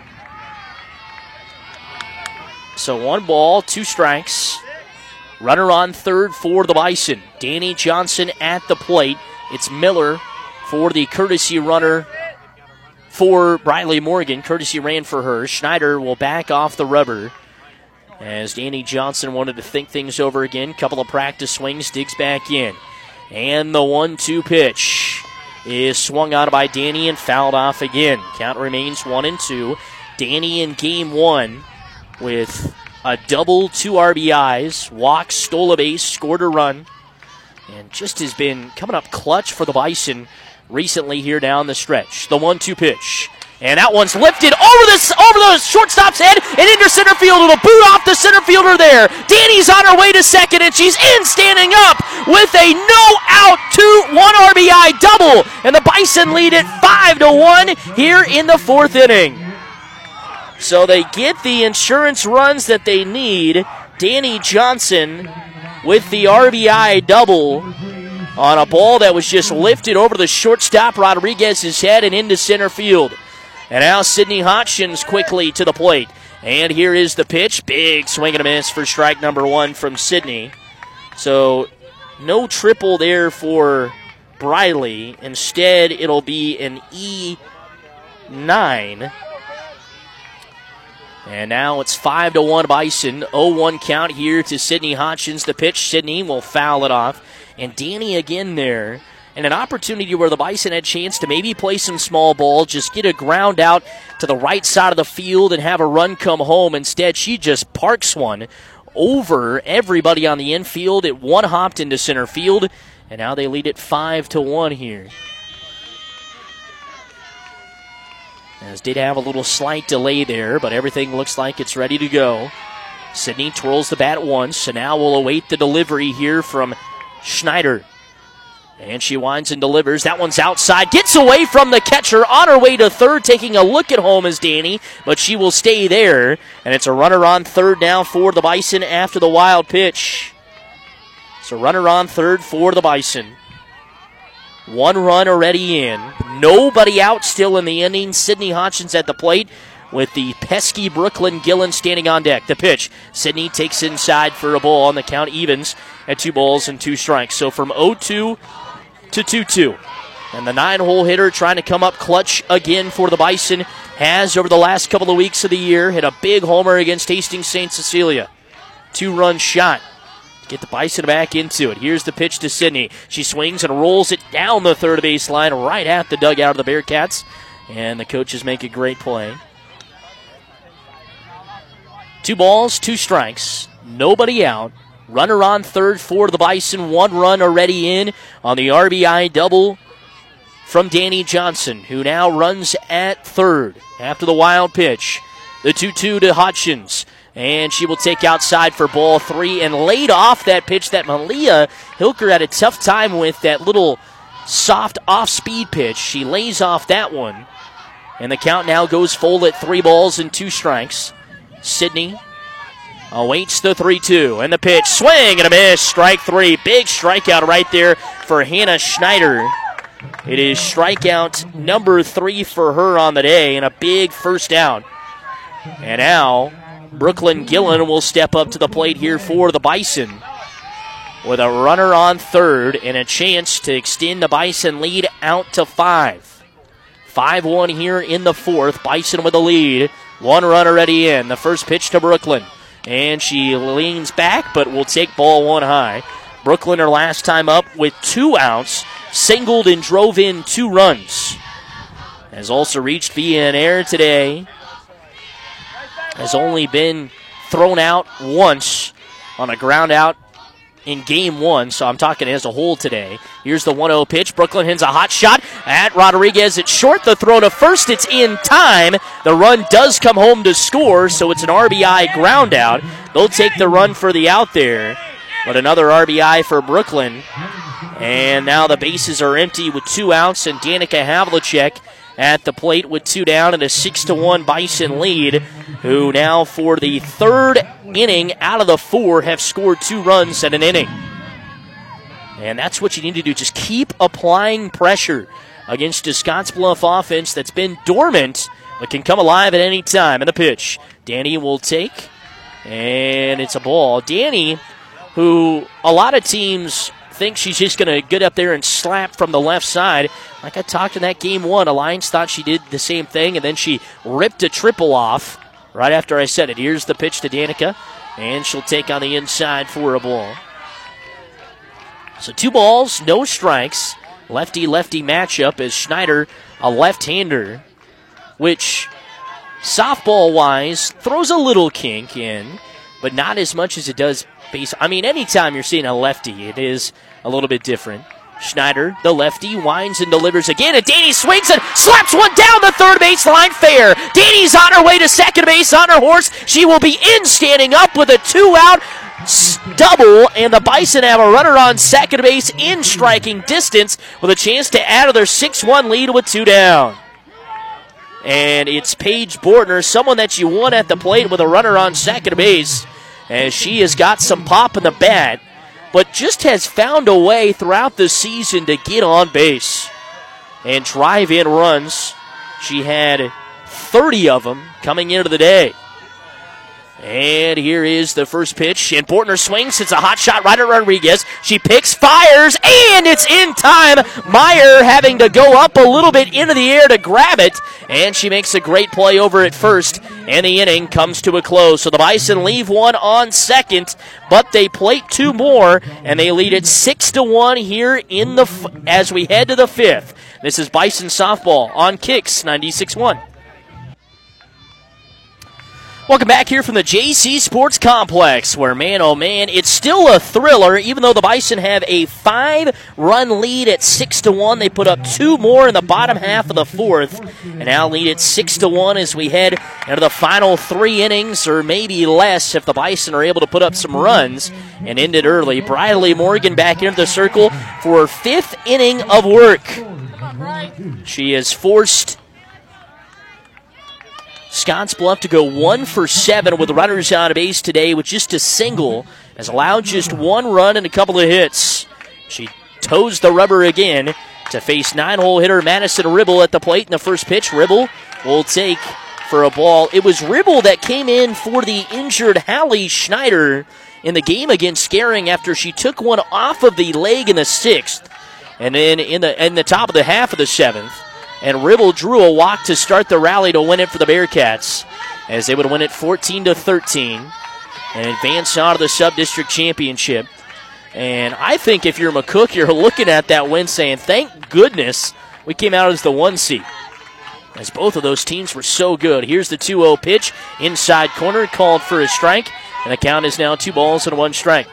So one ball, two strikes. Runner on third for the Bison. Danny Johnson at the plate. It's Miller for the courtesy runner for Briley Morgan. Courtesy ran for her. Schneider will back off the rubber as Danny Johnson wanted to think things over again. Couple of practice swings, digs back in. And the one two pitch is swung out by Danny and fouled off again. Count remains one and two. Danny in game one with a double, two R B Is, walks, stole a base, scored a run, and just has been coming up clutch for the Bison recently here down the stretch. The one two pitch. And that one's lifted over the, over the shortstop's head and into center field. It'll boot off the center fielder there. Danny's on her way to second, and she's in standing up with a no-out two, one R B I double. And the Bison lead it five to one here in the fourth inning. So they get the insurance runs that they need. Danny Johnson with the R B I double on a ball that was just lifted over the shortstop Rodriguez's head and into center field. And now Sydney Hodgins quickly to the plate. And here is the pitch. Big swing and a miss for strike number one from Sydney. So no triple there for Briley. Instead, it'll be an E nine. And now it's five to one Bison. oh one count here to Sydney Hodgins. The pitch, Sydney will foul it off. And Danny again there. And an opportunity where the Bison had a chance to maybe play some small ball, just get a ground out to the right side of the field and have a run come home. Instead, she just parks one over everybody on the infield. It one-hopped into center field, and now they lead it five to one here. As did have a little slight delay there, but everything looks like it's ready to go. Sydney twirls the bat once, so now we'll await the delivery here from Schneider. And she winds and delivers. That one's outside. Gets away from the catcher on her way to third. Taking a look at home is Danny, but she will stay there. And it's a runner on third now for the Bison after the wild pitch. It's a runner on third for the Bison. One run already in. Nobody out still in the inning. Sydney Hodgins at the plate with the pesky Brooklyn Gillen standing on deck. The pitch. Sydney takes inside for a ball, and the count evens at two balls and two strikes. So from oh two to two two. And the nine-hole hitter trying to come up clutch again for the Bison has, over the last couple of weeks of the year, hit a big homer against Hastings Saint Cecilia. Two-run shot. Get the Bison back into it. Here's the pitch to Sydney. She swings and rolls it down the third base line right at the dugout of the Bearcats. And the coaches make a great play. Two balls, two strikes. Nobody out. Runner on third for the Bison. One run already in on the R B I double from Danny Johnson, who now runs at third after the wild pitch. The two two to Hodgins. And she will take outside for ball three and laid off that pitch that Malia Hilker had a tough time with, that little soft off-speed pitch. She lays off that one. And the count now goes full at three balls and two strikes. Sydney awaits the three two. And the pitch, swing and a miss, strike three. Big strikeout right there for Hannah Schneider. It is strikeout number three for her on the day, and a big first out. And now Brooklyn Gillen will step up to the plate here for the Bison with a runner on third and a chance to extend the Bison lead out to five. five one here in the fourth. Bison with a lead. One run already in. The first pitch to Brooklyn. And she leans back, but will take ball one high. Brooklyn, her last time up with two outs, singled and drove in two runs. Has also reached via an error today. Has only been thrown out once on a ground out in game one, so I'm talking as a whole today. Here's the one oh pitch. Brooklyn hits a hot shot at Rodriguez. It's short. The throw to first. It's in time. The run does come home to score, so it's an R B I ground out. They'll take the run for the out there, but another R B I for Brooklyn. And now the bases are empty with two outs, and Danica Havlicek at the plate with two down and a six to one Bison lead, who now for the third inning out of the four have scored two runs at an inning. And that's what you need to do. Just keep applying pressure against a Scottsbluff offense that's been dormant but can come alive at any time. And the pitch, Danny will take, and it's a ball. Danny, who a lot of teams think she's just going to get up there and slap from the left side. Like I talked in that game one, Alliance thought she did the same thing, and then she ripped a triple off right after I said it. Here's the pitch to Danica, and she'll take on the inside for a ball. So two balls, no strikes. Lefty-lefty matchup as Schneider, a left-hander, which softball-wise throws a little kink in, but not as much as it does base. I mean, anytime you're seeing a lefty, it is a little bit different. Schneider, the lefty, winds and delivers again, and Danny swings and slaps one down the third base line fair. Danny's on her way to second base on her horse. She will be in standing up with a two-out double, and the Bison have a runner on second base in striking distance with a chance to add to their six one lead with two down. And it's Paige Bortner, someone that you want at the plate with a runner on second base, as she has got some pop in the bat, but just has found a way throughout the season to get on base and drive in runs. She had thirty of them coming into the day. And here is the first pitch, and Bortner swings. It's a hot shot right at Rodriguez. She picks, fires, and it's in time. Meyer having to go up a little bit into the air to grab it, and she makes a great play over at first, and the inning comes to a close. So the Bison leave one on second, but they plate two more, and they lead it six to one here in the f- as we head to the fifth. This is Bison softball on Kicks ninety-six point one. Welcome back here from the J C Sports Complex, where, man, oh, man, it's still a thriller. Even though the Bison have a five-run lead at six to one, they put up two more in the bottom half of the fourth, and now lead at six to one as we head into the final three innings, or maybe less if the Bison are able to put up some runs and end it early. Briley Morgan back into the circle for her fifth inning of work. She has forced Scottsbluff to go one for seven with runners on base today with just a single, has allowed just one run and a couple of hits. She toes the rubber again to face nine-hole hitter Madison Ribble at the plate in the first pitch. Ribble will take for a ball. It was Ribble that came in for the injured Hallie Schneider in the game against Scaring after she took one off of the leg in the sixth, and then in the in the top of the half of the seventh. And Ribble drew a walk to start the rally to win it for the Bearcats, as they would win it fourteen to thirteen and advance on to the sub-district championship. And I think if you're McCook, you're looking at that win saying, thank goodness we came out as the one seed, as both of those teams were so good. Here's the two oh pitch, inside corner, called for a strike, and the count is now two balls and one strike.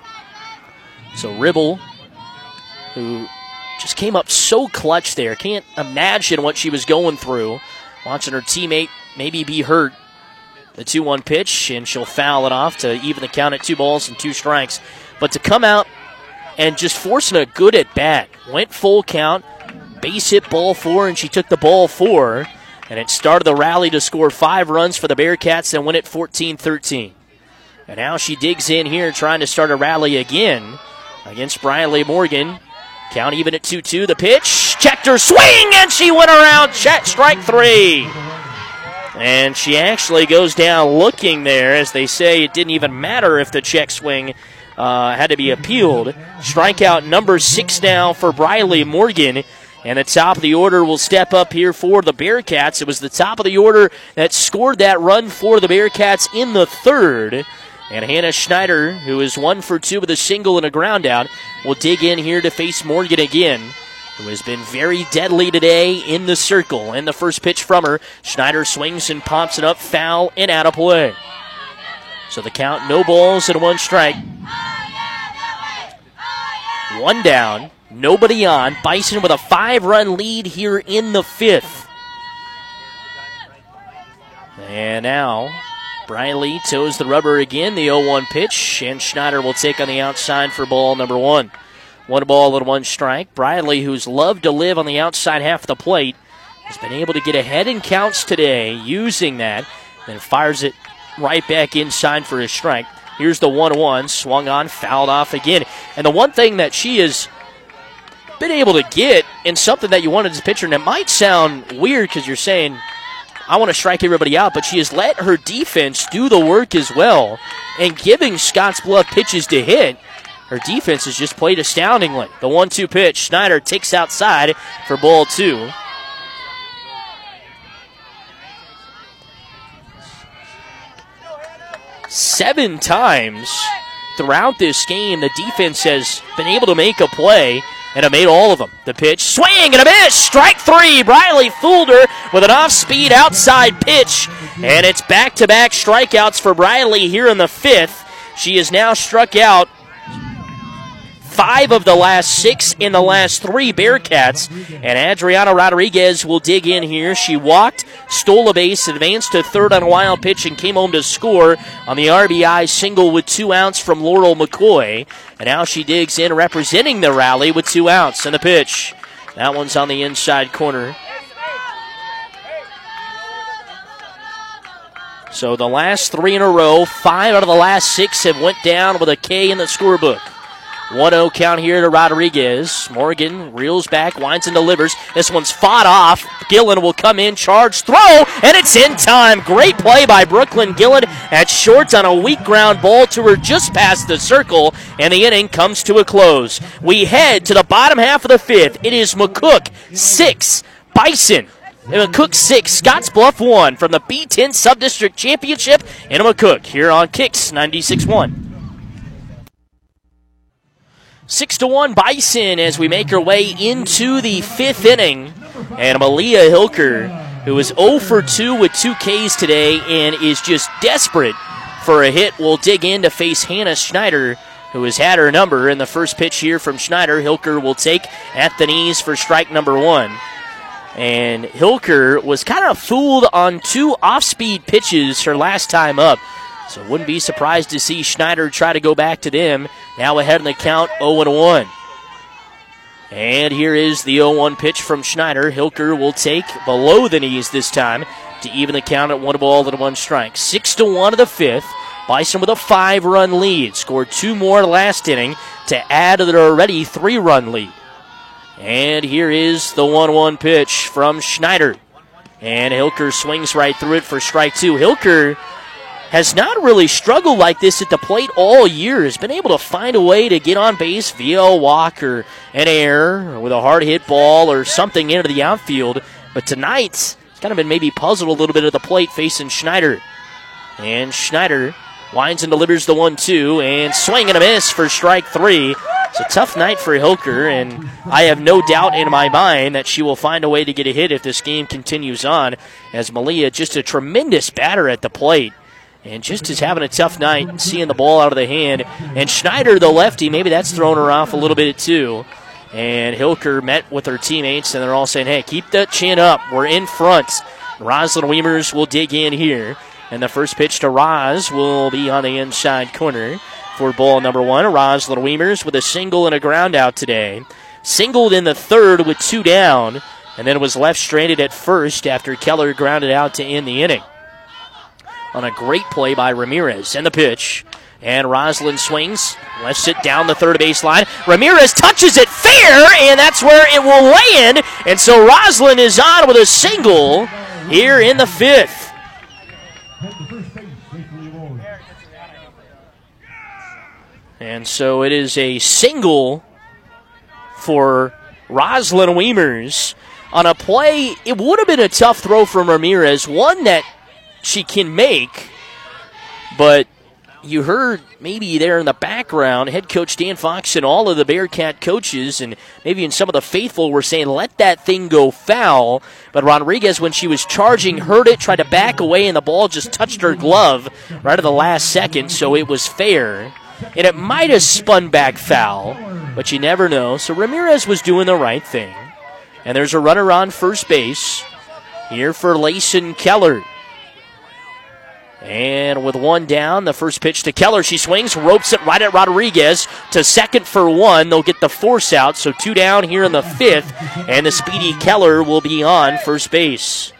So Ribble, who just came up so clutch there. Can't imagine what she was going through, watching her teammate maybe be hurt. The two one pitch, and she'll foul it off to even the count at two balls and two strikes. But to come out and just forcing a good at-bat. Went full count, base hit ball four, and she took the ball four. And it started the rally to score five runs for the Bearcats and win it fourteen thirteen. And now she digs in here trying to start a rally again against Briley Morgan. Count even at two two. The pitch, checked her swing, and she went around. Check, strike three. And she actually goes down looking there, as they say it didn't even matter if the check swing uh, had to be appealed. Strikeout number six now for Briley Morgan. And the top of the order will step up here for the Bearcats. It was the top of the order that scored that run for the Bearcats in the third. And Hannah Schneider, who is one for two with a single and a ground out, will dig in here to face Morgan again, who has been very deadly today in the circle. And the first pitch from her, Schneider swings and pops it up, foul and out of play. So the count, no balls and one strike. One down, nobody on. Bison with a five-run lead here in the fifth. And now Briley toes the rubber again, the oh one pitch, and Schneider will take on the outside for ball number one. One ball and one strike. Briley, who's loved to live on the outside half of the plate, has been able to get ahead in counts today using that, then fires it right back inside for a strike. Here's the one one, swung on, fouled off again. And the one thing that she has been able to get, and something that you wanted as a pitcher, and it might sound weird because you're saying, I want to strike everybody out, but she has let her defense do the work as well, and giving Scottsbluff pitches to hit. her defense has just played astoundingly. The one two pitch, Schneider takes outside for ball two. Seven times throughout this game, the defense has been able to make a play and have made all of them. The pitch, swing and a miss, strike three. Briley fooled her with an off-speed outside pitch, and it's back-to-back strikeouts for Briley here in the fifth. She has now struck out five of the last six in the last three Bearcats. And Adriana Rodriguez will dig in here. She walked, stole a base, advanced to third on a wild pitch, and came home to score on the R B I single with two outs from Laurel McCoy. And now she digs in, representing the rally with two outs. And the pitch. That one's on the inside corner. So the last three in a row, five out of the last six have went down with a K in the scorebook. one oh count here to Rodriguez. Morgan reels back, winds and delivers. This one's fought off. Gillen will come in, charge, throw, and it's in time. Great play by Brooklyn Gillen at short on a weak ground ball to her just past the circle, and the inning comes to a close. We head to the bottom half of the fifth. It is McCook six, Bison McCook six, Scotts Bluff one from the B ten Subdistrict Championship in McCook here on Kicks ninety-six point one. Six to one Bison as we make our way into the fifth inning. And Malia Hilker, who is oh for two with two Ks today and is just desperate for a hit, will dig in to face Hannah Schneider, who has had her number. In the first pitch here from Schneider, Hilker will take at the knees for strike number one. And Hilker was kind of fooled on two off-speed pitches her last time up. So wouldn't be surprised to see Schneider try to go back to them. Now ahead in the count, oh and one. And here is the oh one pitch from Schneider. Hilker will take below the knees this time to even the count at one ball and one strike. Six to one of the fifth. Bison with a five-run lead. Scored two more last inning to add to their already three-run lead. And here is the one one pitch from Schneider. And Hilker swings right through it for strike two. Hilker has not really struggled like this at the plate all year. Has been able to find a way to get on base via a walk or an error or with a hard hit ball or something into the outfield. But tonight, it's kind of been maybe puzzled a little bit at the plate facing Schneider. And Schneider winds and delivers the one two and swing and a miss for strike three. It's a tough night for Hilker, and I have no doubt in my mind that she will find a way to get a hit if this game continues on, as Malia just a tremendous batter at the plate. And just is having a tough night, seeing the ball out of the hand. And Schneider, the lefty, maybe that's thrown her off a little bit too. And Hilker met with her teammates, and they're all saying, hey, keep that chin up. We're in front. Rosalind Weimers will dig in here. And the first pitch to Roz will be on the inside corner for ball number one. Rosalind Weimers with a single and a ground out today. Singled in the third with two down, and then was left stranded at first after Keller grounded out to end the inning. On a great play by Ramirez. And the pitch. And Rosalind swings. Left it down the third baseline. Ramirez touches it fair, and that's where it will land. And so Rosalind is on with a single here in the fifth. And so it is a single for Rosalind Weimers on a play. It would have been a tough throw from Ramirez, one that she can make, but you heard maybe there in the background, head coach Dan Fox and all of the Bearcat coaches and maybe even some of the faithful were saying, let that thing go foul. But Rodriguez, when she was charging, heard it, tried to back away, and the ball just touched her glove right at the last second, so it was fair. And it might have spun back foul, but you never know. So Ramirez was doing the right thing. And there's a runner on first base here for Layson Keller. And with one down, the first pitch to Keller. She swings, ropes it right at Rodriguez to second for one. They'll get the force out, so two down here in the fifth, and the speedy Keller will be on first base.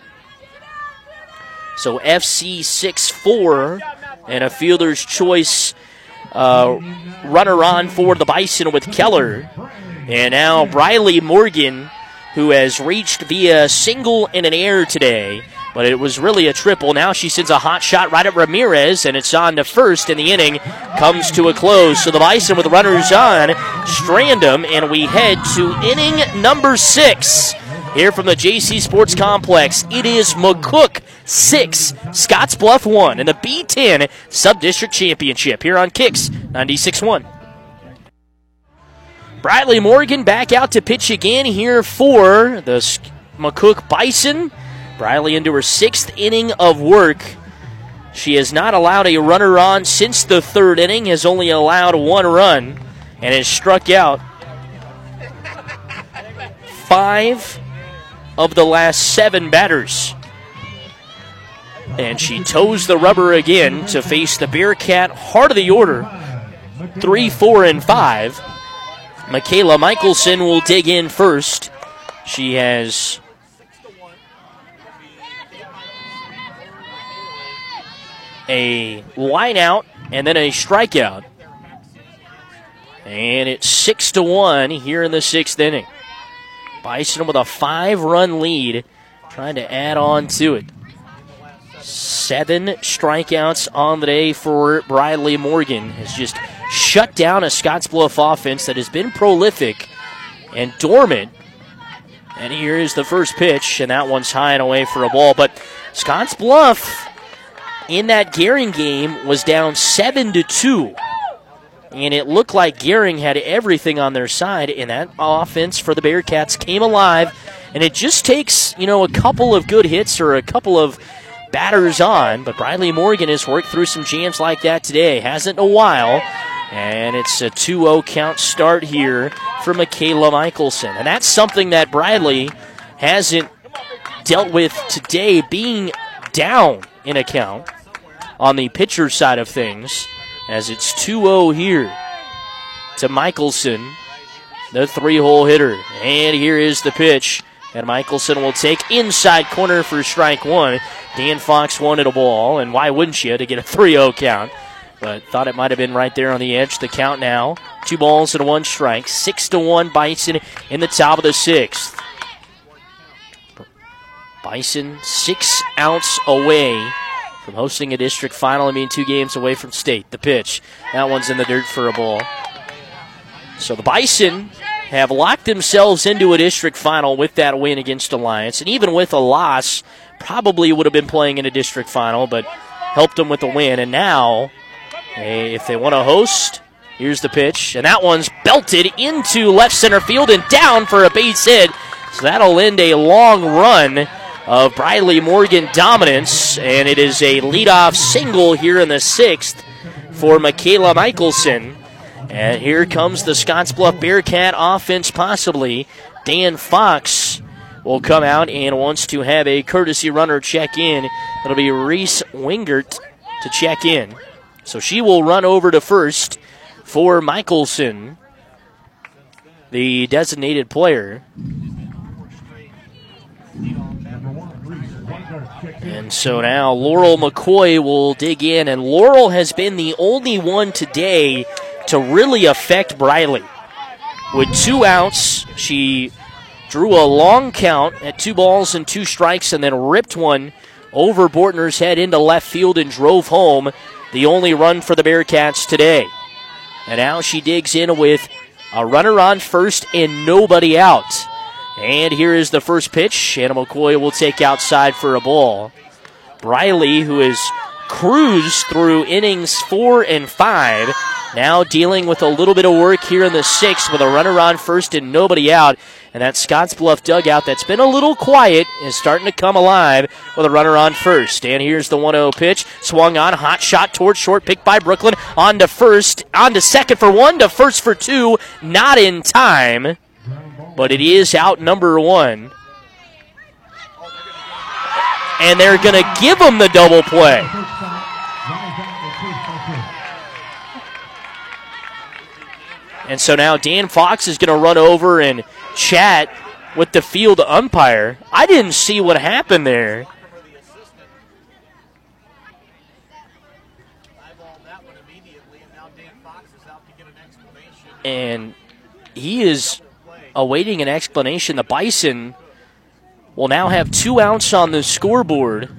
So F C six four and a fielder's choice uh, runner on for the Bison with Keller. And now Briley Morgan, who has reached via single and an error today, but it was really a triple. Now she sends a hot shot right at Ramirez, and it's on to first, and the inning comes to a close. So the Bison with runners on strand them, and we head to inning number six here from the J C Sports Complex. It is McCook six, Scottsbluff one in the B ten Sub-District Championship here on Kicks ninety-six point one. Bradley Morgan back out to pitch again here for the McCook Bison. Bradley into her sixth inning of work. She has not allowed a runner on since the third inning, has only allowed one run, and has struck out five of the last seven batters. And she toes the rubber again to face the Bearcat heart of the order, three, four, and five. Michaela Michelson will dig in first. She has a line out and then a strikeout. And it's six to one here in the sixth inning. Bison with a five-run lead, trying to add on to it. Seven strikeouts on the day for Bradley Morgan. Has just shut down a Scottsbluff offense that has been prolific and dormant. And here is the first pitch, and that one's high and away for a ball. But Scottsbluff in that Gering game was down seven to two. And it looked like Gering had everything on their side, and that offense for the Bearcats came alive. And it just takes, you know, a couple of good hits or a couple of batters on. But Bradley Morgan has worked through some jams like that today. Hasn't in a while. And it's a two oh count start here for Michaela Michelson. And that's something that Bradley hasn't dealt with today, being down in a count on the pitcher side of things, as it's two oh here to Michelson, the three-hole hitter. And here is the pitch, and Michelson will take inside corner for strike one. Dan Fox wanted a ball, and why wouldn't you, to get a three oh count? But thought it might have been right there on the edge. The count now, two balls and one strike. Six to one Bison in the top of the sixth. Bison six outs away from hosting a district final. I mean, two games away from state. The pitch, that one's in the dirt for a ball. So the Bison have locked themselves into a district final with that win against Alliance. And even with a loss, probably would have been playing in a district final, but helped them with a win. And now, if they want to host, here's the pitch. And that one's belted into left center field and down for a base hit. So that'll end a long run of Bradley Morgan dominance. And it is a leadoff single here in the sixth for Michaela Michelson. And here comes the Scottsbluff Bearcat offense possibly. Dan Fox will come out and wants to have a courtesy runner check in. It'll be Reese Wingert to check in. So she will run over to first for Michelson, the designated player. And so now Laurel McCoy will dig in, and Laurel has been the only one today to really affect Bradley. With two outs, she drew a long count at two balls and two strikes and then ripped one over Bortner's head into left field and drove home the only run for the Bearcats today. And now she digs in with a runner on first and nobody out. And here is the first pitch. Anna McCoy will take outside for a ball. Briley, who has cruised through innings four and five, now dealing with a little bit of work here in the sixth with a runner on first and nobody out. And that Scottsbluff dugout that's been a little quiet is starting to come alive with a runner on first. And here's the one oh pitch. Swung on, hot shot towards short, picked by Brooklyn. On to first, on to second for one, to first for two. Not in time, but it is out number one. And they're going to give him the double play. And so now Dan Fox is going to run over and chat with the field umpire. I didn't see what happened there. And he is awaiting an explanation. The Bison will now have two outs on the scoreboard.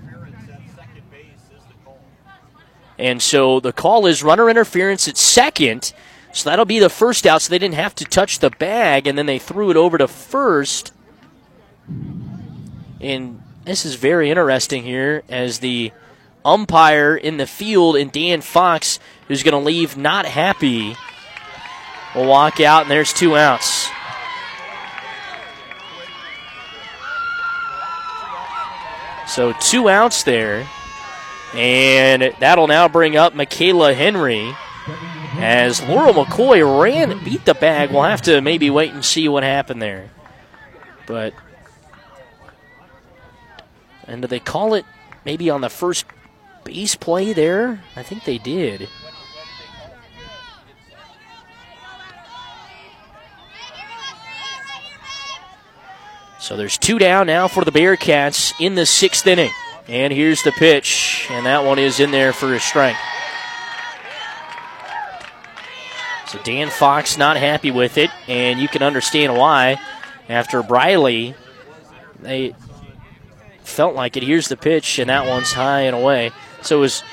And so the call is runner interference at second. So that'll be the first out, so they didn't have to touch the bag, and then they threw it over to first. And this is very interesting here as the umpire in the field and Dan Fox, who's going to leave not happy, will walk out, and there's two outs. So two outs there, and that'll now bring up Michaela Henry. As Laurel McCoy ran, beat the bag. We'll have to maybe wait and see what happened there. But, and do they call it maybe on the first base play there? I think they did. So there's two down now for the Bearcats in the sixth inning. And here's the pitch, and that one is in there for a strike. So Dan Fox not happy with it, and you can understand why. After Briley, they felt like it. Here's the pitch, and that one's high and away. So it was...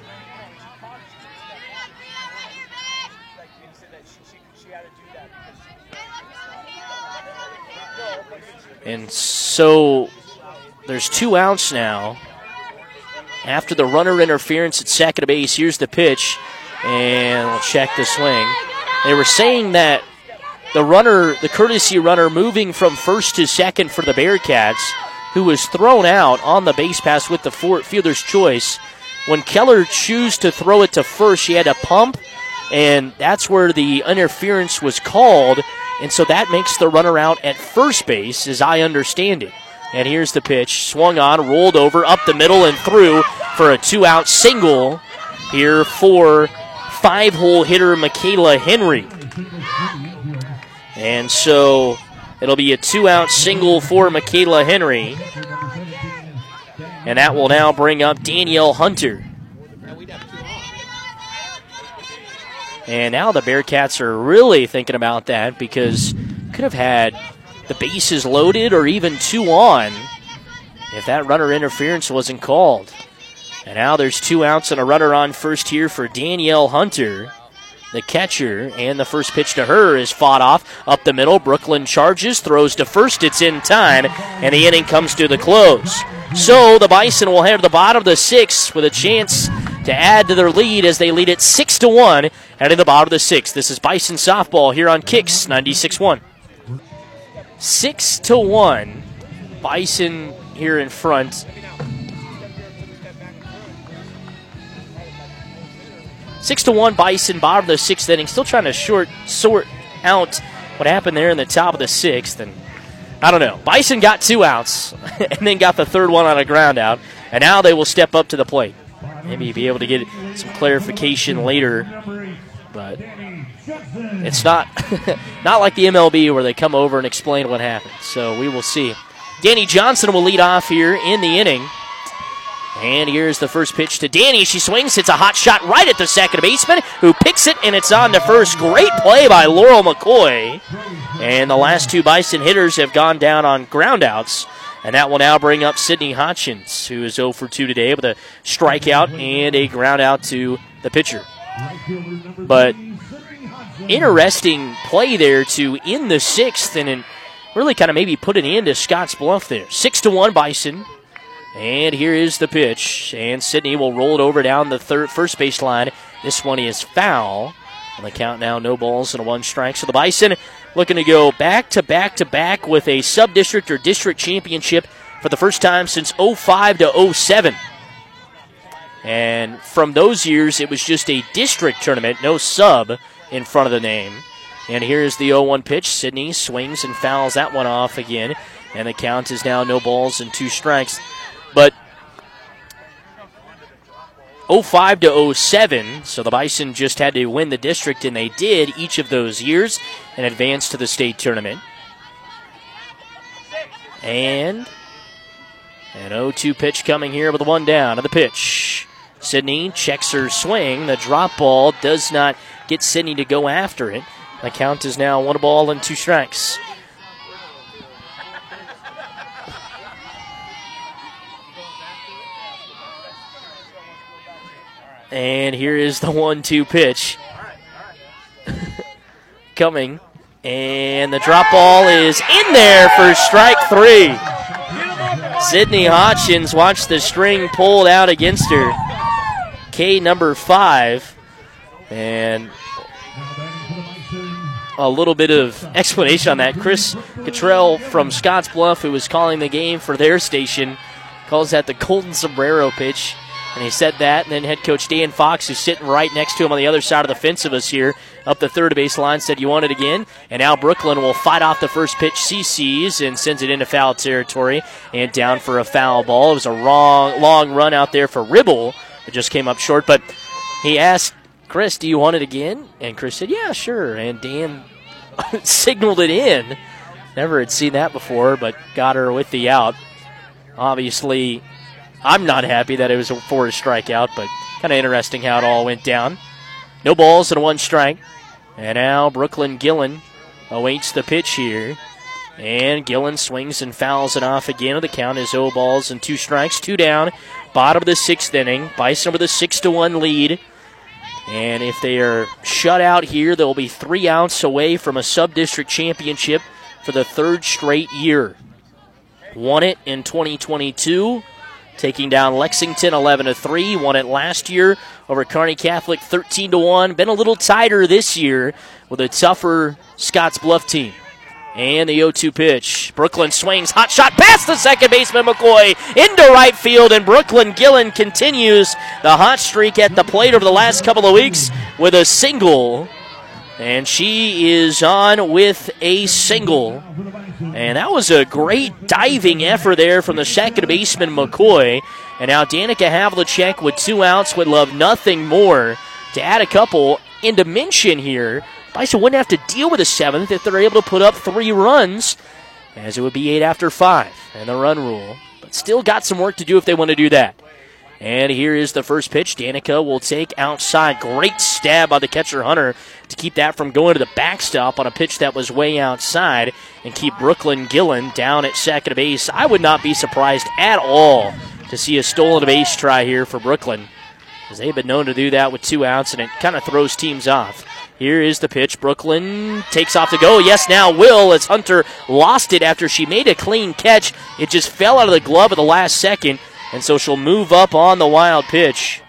And so there's two outs now. After the runner interference at second base, here's the pitch, and we'll check the swing. They were saying that the runner, the courtesy runner moving from first to second for the Bearcats, who was thrown out on the base pass with the fielder's choice, when Keller chose to throw it to first, she had to pump, and that's where the interference was called, and so that makes the runner out at first base, as I understand it. And here's the pitch, swung on, rolled over, up the middle, and through for a two-out single here for five-hole hitter Michaela Henry. And so it'll be a two-out single for Michaela Henry. And that will now bring up Danielle Hunter. And now the Bearcats are really thinking about that, because could have had the bases loaded or even two on if that runner interference wasn't called. And now there's two outs and a runner on first here for Danielle Hunter, the catcher, and the first pitch to her is fought off up the middle. Brooklyn charges, throws to first, it's in time, and the inning comes to the close. So the Bison will have the bottom of the sixth with a chance to add to their lead as they lead it six to one out of the bottom of the sixth. This is Bison softball here on Kicks ninety-six point one. Six to one, Bison here in front. Six to one, Bison, bottom of the sixth inning. Still trying to short sort out what happened there in the top of the sixth, and I don't know. Bison got two outs and then got the third one on a ground out, and now they will step up to the plate. Maybe be able to get some clarification later, but it's not not like the M L B where they come over and explain what happened. So we will see. Danny Johnson will lead off here in the inning. And here's the first pitch to Danny. She swings, hits a hot shot right at the second baseman, who picks it, and it's on to first. Great play by Laurel McCoy. And the last two Bison hitters have gone down on groundouts. And that will now bring up Sydney Hodgins, who is oh for two today with a strikeout and a ground out to the pitcher. But interesting play there to end the sixth and really kind of maybe put an end to Scotts Bluff there. Six to one Bison. And here is the pitch. And Sydney will roll it over down the third first base line. This one is foul. On the count now, no balls and a one strike. So the Bison looking to go back to back to back with a sub-district or district championship for the first time since oh five to oh seven. And from those years, it was just a district tournament, no sub in front of the name. And here's the oh one pitch. Sydney swings and fouls that one off again. And the count is now no balls and two strikes. But oh five to oh seven, so the Bison just had to win the district, and they did each of those years and advance to the state tournament. And an oh two pitch coming here with a one down to the pitch. Sydney checks her swing. The drop ball does not get Sydney to go after it. The count is now one ball and two strikes. And here is the one two pitch. Coming. And the drop ball is in there for strike three. Sydney Hodgins watched the string pulled out against her. K number five. And a little bit of explanation on that. Chris Cottrell from Scotts Bluff, who was calling the game for their station, calls that the golden sombrero pitch. And he said that, and then head coach Dan Fox, who's sitting right next to him on the other side of the fence of us here, up the third base line, said, you want it again? And now Brooklyn will fight off the first pitch, C Cs, and sends it into foul territory and down for a foul ball. It was a wrong, long run out there for Ribble. It just came up short, but he asked Chris, do you want it again? And Chris said, yeah, sure. And Dan signaled it in. Never had seen that before, but got her with the out. Obviously, I'm not happy that it was for a strikeout, but kind of interesting how it all went down. No balls and one strike. And now Brooklyn Gillen awaits the pitch here. And Gillen swings and fouls it off again. The count is zero balls and two strikes. Two down. Bottom of the sixth inning. Bison with a six to one lead. And if they are shut out here, they'll be three outs away from a sub-district championship for the third straight year. Won it in twenty twenty-two. Taking down Lexington eleven to three. Won it last year over Kearney Catholic thirteen to one. Been a little tighter this year with a tougher Scotts Bluff team. And the oh two pitch. Brooklyn swings. Hot shot past the second baseman McCoy into right field. And Brooklyn Gillen continues the hot streak at the plate over the last couple of weeks with a single. And she is on with a single. And that was a great diving effort there from the second baseman, McCoy. And now Danica Havlicek with two outs would love nothing more to add a couple. And to mention here, Bison wouldn't have to deal with a seventh if they're able to put up three runs, as it would be eight after five and the run rule. But still got some work to do if they want to do that. And here is the first pitch. Danica will take outside. Great stab by the catcher, Hunter, to keep that from going to the backstop on a pitch that was way outside and keep Brooklyn Gillen down at second base. I would not be surprised at all to see a stolen base try here for Brooklyn, as they've been known to do that with two outs, and it kind of throws teams off. Here is the pitch. Brooklyn takes off to go. Yes, now will, as Hunter lost it after she made a clean catch. It just fell out of the glove at the last second. And so she'll move up on the wild pitch,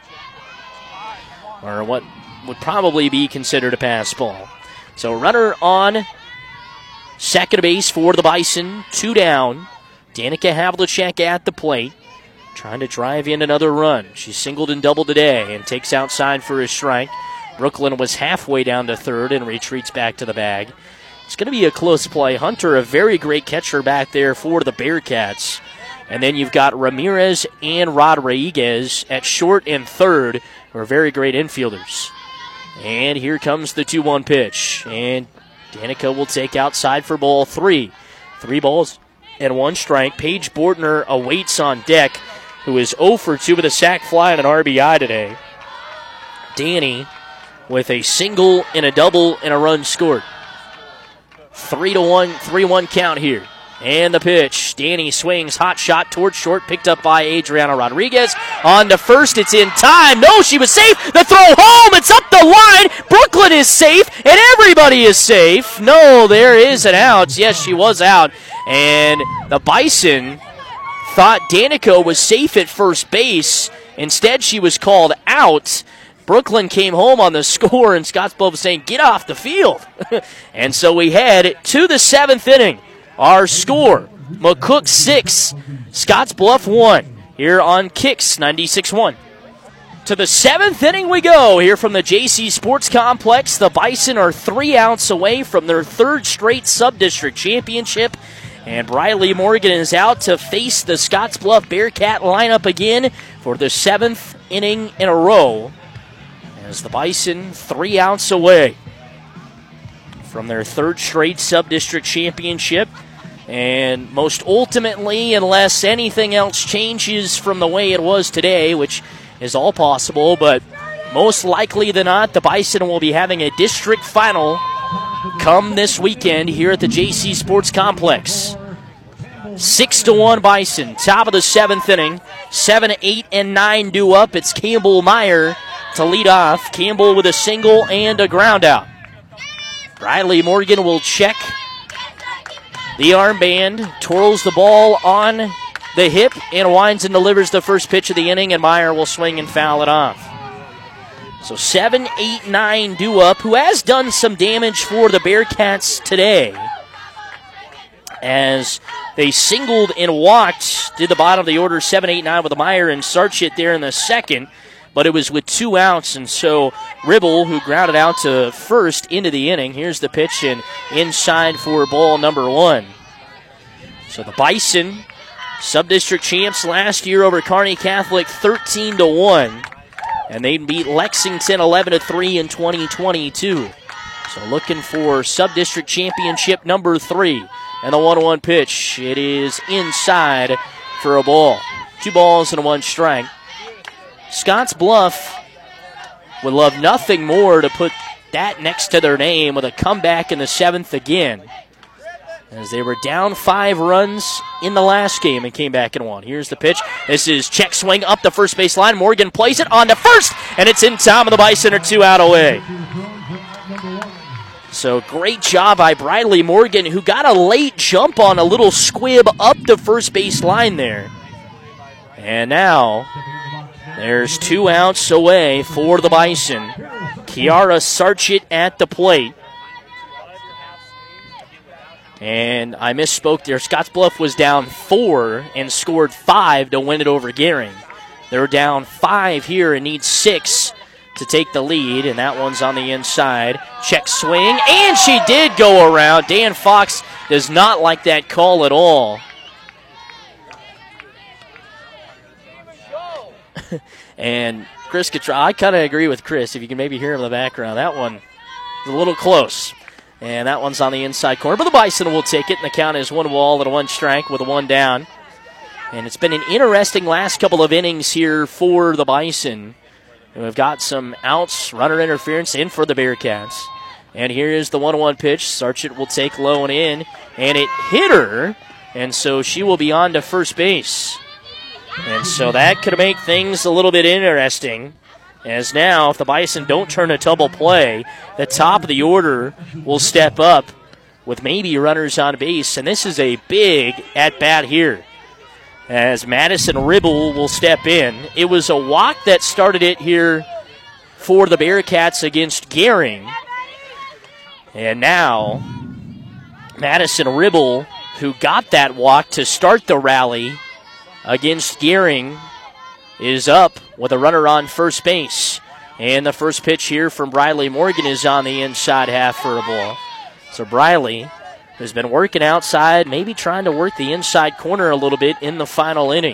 or what would probably be considered a pass ball. So runner on second base for the Bison, two down. Danica Havlicek at the plate, trying to drive in another run. She singled and doubled today and takes outside for a strike. Brooklyn was halfway down to third and retreats back to the bag. It's going to be a close play. Hunter, a very great catcher back there for the Bearcats. And then you've got Ramirez and Rodriguez at short and third, who are very great infielders. And here comes the two one pitch. And Danica will take outside for ball three. Three balls and one strike. Paige Bortner awaits on deck, who is oh for two with a sac fly and an R B I today. Danny with a single and a double and a run scored. Three to one, three one count here. And the pitch. Danny swings. Hot shot towards short. Picked up by Adriana Rodriguez. On to first. It's in time. No, she was safe. The throw home. It's up the line. Brooklyn is safe. And everybody is safe. No, there is an out. Yes, she was out. And the Bison thought Danica was safe at first base. Instead, she was called out. Brooklyn came home on the score, and Scotts Bluff was saying, get off the field. And so we head to the seventh inning. Our score, McCook six, Scotts Bluff one, here on Kicks ninety-six point one. To the seventh inning we go here from the J C Sports Complex. The Bison are three outs away from their third straight sub-district championship. And Briley Morgan is out to face the Scotts Bluff Bearcat lineup again for the seventh inning in a row. As the Bison three outs away from their third straight sub-district championship. And most ultimately, unless anything else changes from the way it was today, which is all possible, but most likely than not, the Bison will be having a district final come this weekend here at the J C Sports Complex. Six to one Bison, top of the seventh inning. Seven, eight, and nine due up. It's Campbell Meyer to lead off. Campbell with a single and a ground out. Briley Morgan will check the armband, twirls the ball on the hip, and winds and delivers the first pitch of the inning, and Meyer will swing and foul it off. So seven eight nine due up, who has done some damage for the Bearcats today, as they singled and walked, did the bottom of the order, seven eight nine with Meyer and Sarchit there in the second, but it was with two outs, and so Ribble, who grounded out to first into the inning. Here's the pitch, and inside for ball number one. So the Bison, sub-district champs last year over Kearney Catholic, thirteen to one, and they beat Lexington eleven to three in twenty twenty-two. So looking for sub-district championship number three. And the one one pitch, it is inside for a ball. Two balls and one strike. Scotts Bluff would love nothing more to put that next to their name with a comeback in the seventh again, as they were down five runs in the last game and came back and won. Here's the pitch. This is check swing up the first base line. Morgan plays it on to first, and it's in time, and the Bison are two out away. So great job by Briley Morgan, who got a late jump on a little squib up the first base line there. And now there's two outs away for the Bison. Kiara Sarchit at the plate. And I misspoke there. Scottsbluff was down four and scored five to win it over Gehring. They're down five here and need six to take the lead, and that one's on the inside. Check swing, and she did go around. Dan Fox does not like that call at all. And Chris Cottrell, I kind of agree with Chris, if you can maybe hear him in the background. That one is a little close. And that one's on the inside corner, but the Bison will take it, and the count is one ball and one strike with a one down. And it's been an interesting last couple of innings here for the Bison. And we've got some outs, runner interference in for the Bearcats. And here is the one one pitch. Sarchit will take low and in, and it hit her, and so she will be on to first base. And so that could make things a little bit interesting, as now if the Bison don't turn a double play, the top of the order will step up with maybe runners on base. And this is a big at-bat here, as Madison Ribble will step in. It was a walk that started it here for the Bearcats against Gehring. And now Madison Ribble, who got that walk to start the rally against Gehring, is up with a runner on first base. And the first pitch here from Briley Morgan is on the inside half for a ball. So Briley has been working outside, maybe trying to work the inside corner a little bit in the final inning.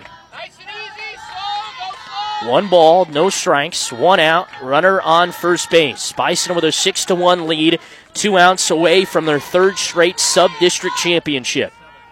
One ball, no strikes, one out, runner on first base. Bison with a six to one lead, two outs away from their third straight sub-district championship.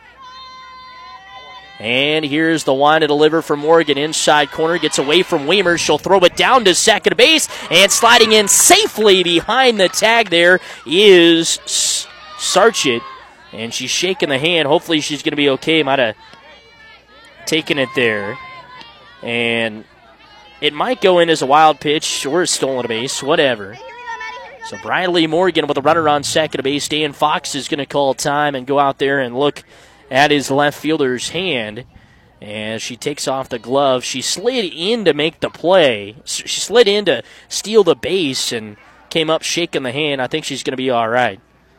And here's the line to deliver from Morgan. Inside corner, gets away from Weimer. She'll throw it down to second base, and sliding in safely behind the tag there is Sarchit. And she's shaking the hand. Hopefully she's going to be okay. Might have taken it there. And it might go in as a wild pitch or a stolen base, whatever. So Briley Morgan with a runner on second base. Dan Fox is going to call time and go out there and look at his left fielder's hand. And she takes off the glove. She slid in to make the play. She slid in to steal the base and came up shaking the hand. I think she's going to be all right.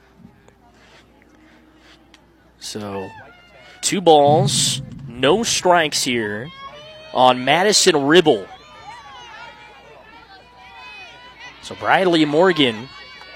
So, two balls, no strikes here on Madison Ribble. So Briley Morgan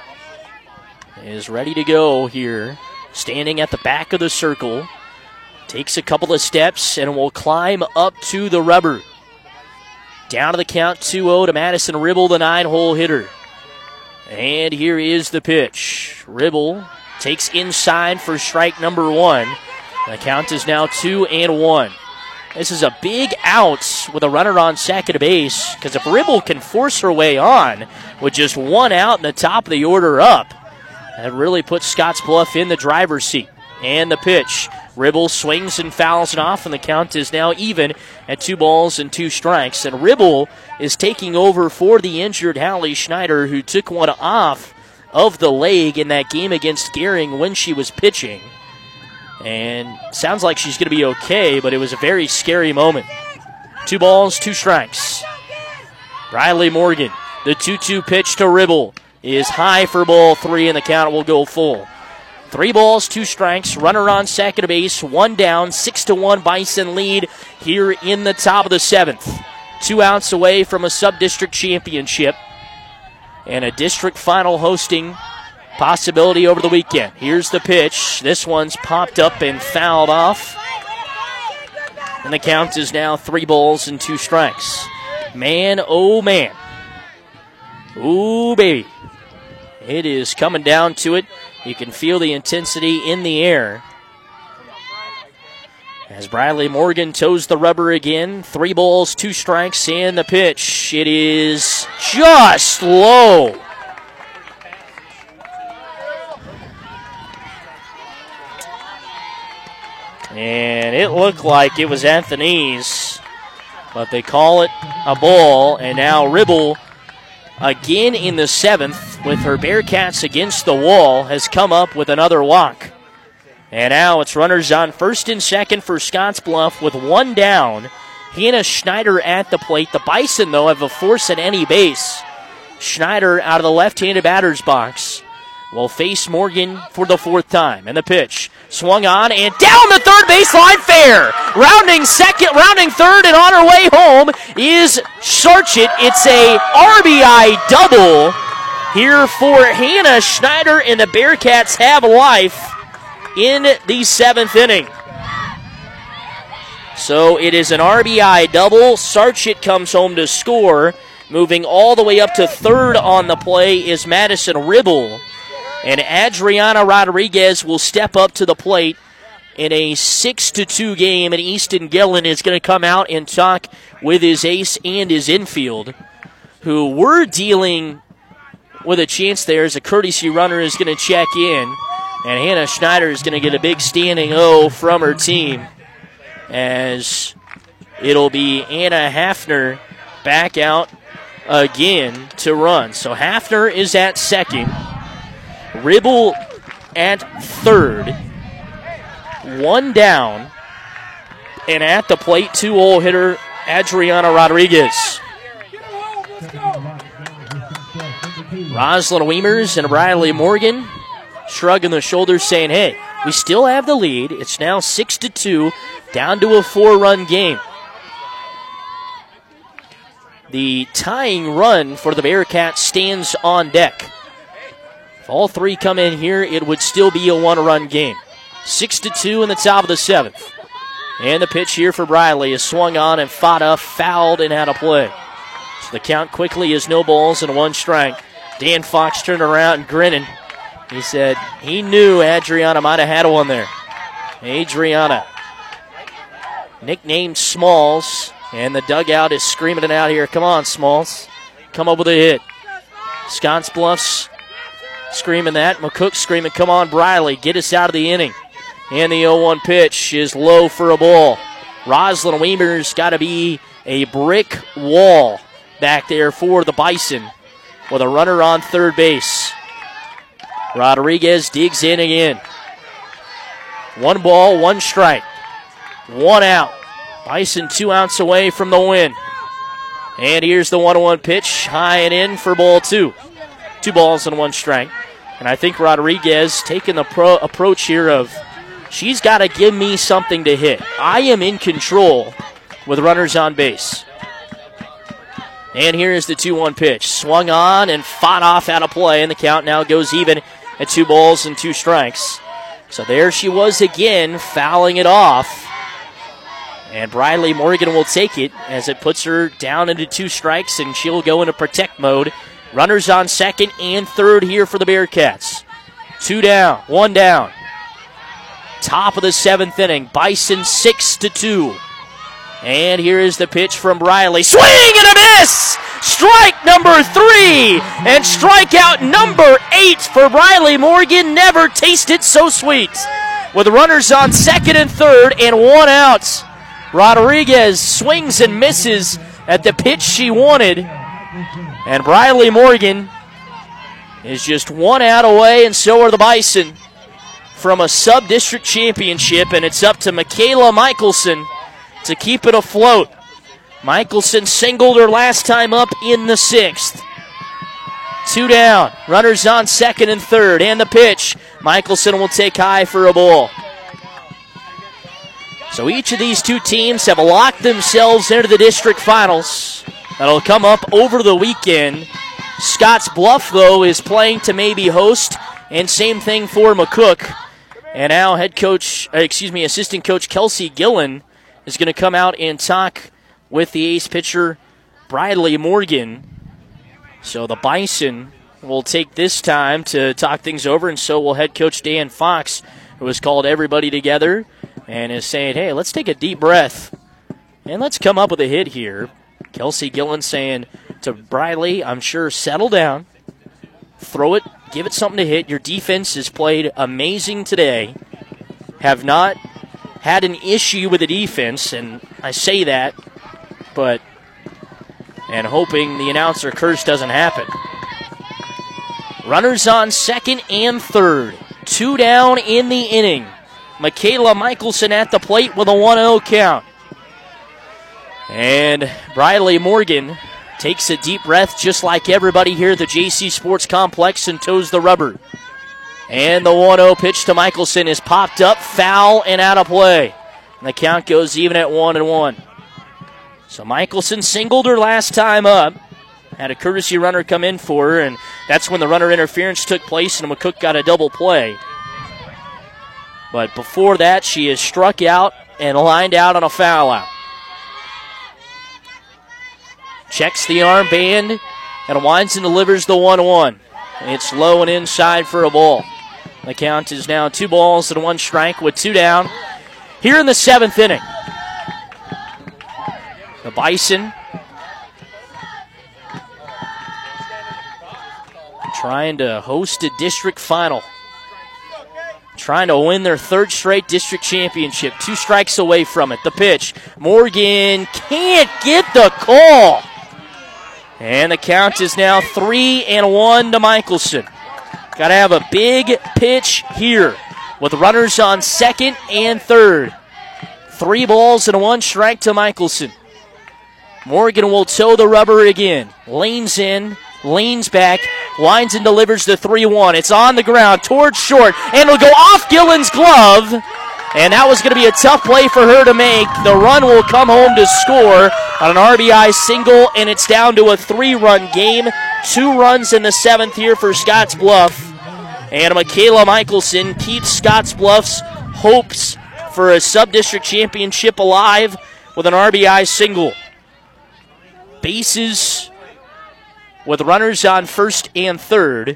is ready to go here, standing at the back of the circle. Takes a couple of steps and will climb up to the rubber. Down to the count, two oh to Madison Ribble, the nine-hole hitter. And here is the pitch. Ribble takes inside for strike number one. The count is now two and one. This is a big out with a runner on second base, because if Ribble can force her way on with just one out in the top of the order up, that really puts Scottsbluff in the driver's seat. And the pitch Ribble swings and fouls it off, and the count is now even at two balls and two strikes. And Ribble is taking over for the injured Hallie Schneider, who took one off of the leg in that game against Gering when she was pitching. And sounds like she's going to be okay, but it was a very scary moment. Two balls, two strikes. Briley Morgan, the two two pitch to Ribble, is high for ball three, and the count will go full. Three balls, two strikes, runner on second base, one down, six to one Bison lead here in the top of the seventh. Two outs away from a sub-district championship and a district final hosting possibility over the weekend. Here's the pitch. This one's popped up and fouled off. And the count is now three balls and two strikes. Man, oh man. Ooh, baby. It is coming down to it. You can feel the intensity in the air. As Briley Morgan toes the rubber again. Three balls, two strikes, and the pitch. It is just low. And it looked like it was Anthony's, but they call it a ball. And now Ribble, again in the seventh, with her Bearcats against the wall, has come up with another walk. And now it's runners on first and second for Scottsbluff with one down. Hannah Schneider at the plate. The Bison, though, have a force at any base. Schneider out of the left-handed batter's box will face Morgan for the fourth time. And the pitch swung on and down the third baseline, fair. Rounding second, rounding third, and on her way home is Sarchett. It's a R B I double here for Hannah Schneider, and the Bearcats have life in the seventh inning. So it is an R B I double. Sarchett comes home to score. Moving all the way up to third on the play is Madison Ribble. And Adriana Rodriguez will step up to the plate in a six to two game. And Easton Gillen is going to come out and talk with his ace and his infield, who were dealing with a chance there as a courtesy runner is going to check in. And Hannah Schneider is going to get a big standing O from her team, as it'll be Anna Hafner back out again to run. So Hafner is at second. Ribble at third. One down. And at the plate, two-hole hitter Adriana Rodriguez. Roslyn Weimers and Briley Morgan shrugging the shoulders, saying, hey, we still have the lead. It's now six to two, down to a four-run game. The tying run for the Bearcats stands on deck. If all three come in here, it would still be a one-run game. Six to two in the top of the seventh. And the pitch here for Briley is swung on and fought up, fouled, and out of play. So the count quickly is no balls and one strike. Dan Fox turned around and grinning. He said he knew Adriana might have had one there. Adriana, nicknamed Smalls, and the dugout is screaming it out here. Come on, Smalls. Come up with a hit. Scottsbluff's screaming that. McCook screaming, come on, Briley, get us out of the inning. And the oh one pitch is low for a ball. Roslyn Weimers got to be a brick wall back there for the Bison with a runner on third base. Rodriguez digs in again. One ball, one strike. One out. Bison two outs away from the win. And here's the one oh one pitch, high and in for ball two. Two balls and one strike. And I think Rodriguez taking the pro approach here of, she's got to give me something to hit. I am in control with runners on base. And here is the two one pitch. Swung on and fought off out of play, and the count now goes even at two balls and two strikes. So there she was again, fouling it off. And Briley Morgan will take it as it puts her down into two strikes, and she'll go into protect mode. Runners on second and third here for the Bearcats. Two down, one down. Top of the seventh inning. Bison six to two. And here is the pitch from Briley. Swing and a miss! Strike number three! And strikeout number eight for Briley Morgan. Never tasted so sweet. with runners on second and third and one out. Rodriguez swings and misses at the pitch she wanted. And Briley Morgan is just one out away, and so are the Bison from a sub-district championship, and it's up to Michaela Michelson to keep it afloat. Michelson singled her last time up in the sixth. Two down, runners on second and third, and the pitch. Michelson will take high for a ball. So each of these two teams have locked themselves into the district finals. That'll come up over the weekend. Scotts Bluff, though, is playing to maybe host, and same thing for McCook. And now head coach, uh, excuse me, assistant coach Kelsey Gillen is going to come out and talk with the ace pitcher, Briley Morgan. So the Bison will take this time to talk things over, and so will head coach Dan Fox, who has called everybody together and is saying, hey, let's take a deep breath and let's come up with a hit here. Kelsey Gillen saying to Briley, I'm sure, settle down, throw it, give it something to hit. Your defense has played amazing today. Have not had an issue with the defense, and I say that, but, and hoping the announcer curse doesn't happen. Runners on second and third. Two down in the inning. Michaela Michelson at the plate with a one oh count. And Briley Morgan takes a deep breath just like everybody here at the J C Sports Complex and toes the rubber. And the one oh pitch to Michelson is popped up, foul, and out of play. And the count goes even at one and one. So Michelson singled her last time up. Had a courtesy runner come in for her, and that's when the runner interference took place and McCook got a double play. But before that, she has struck out and lined out on a foul out. Checks the armband and winds and delivers the one one. It's low and inside for a ball. The count is now two balls and one strike with two down here in the seventh inning. The Bison trying to host a district final. Trying to win their third straight district championship. Two strikes away from it. The pitch. Morgan can't get the call. And the count is now three and one to Michelson. Got to have a big pitch here with runners on second and third. Three balls and one strike to Michelson. Morgan will toe the rubber again. Leans in, leans back, winds and delivers the three one. It's on the ground towards short, and it'll go off Gillen's glove. And that was going to be a tough play for her to make. The run will come home to score on an R B I single, and it's down to a three-run game. Two runs in the seventh here for Scotts Bluff. And Michaela Michelson keeps Scotts Bluff's hopes for a sub-district championship alive with an R B I single. Bases with runners on first and third.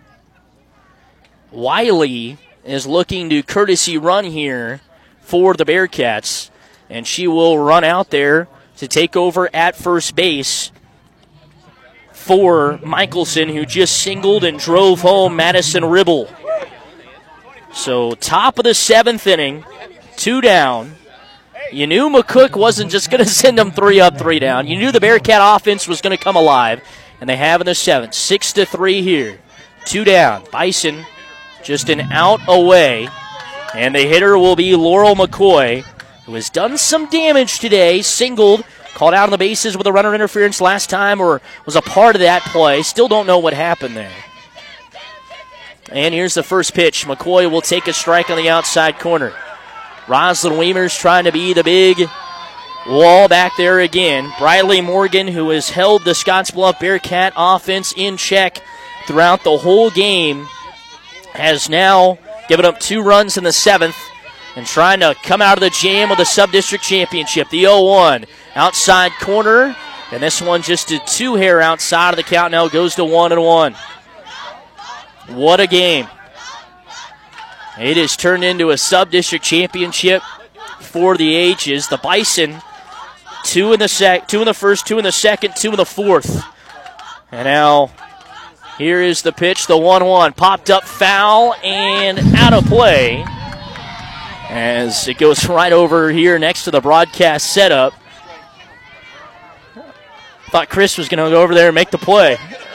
Wiley is looking to courtesy run here for the Bearcats, and she will run out there to take over at first base for Michelson, who just singled and drove home Madison Ribble. So top of the seventh inning, two down. You knew McCook wasn't just going to send them three up, three down. You knew the Bearcat offense was going to come alive, and they have in the seventh. Six to three here. Two down. Bison just an out away, and the hitter will be Laurel McCoy, who has done some damage today. Singled, called out on the bases with a runner interference last time, or was a part of that play. Still don't know what happened there. And here's the first pitch. McCoy will take a strike on the outside corner. Roslyn Weimer's trying to be the big wall back there again. Briley Morgan, who has held the Scottsbluff Bearcat offense in check throughout the whole game, has now given up two runs in the seventh and trying to come out of the jam with a sub-district championship. The oh one outside corner, and this one just a two hair outside of the count. Now goes to one and one. What a game. It has turned into a sub-district championship for the ages. The Bison, two in the sec, two in the first, two in the second, two in the fourth. And now here is the pitch, the one one. Popped up foul and out of play. as it goes right over here next to the broadcast setup. Thought Chris was going to go over there and make the play.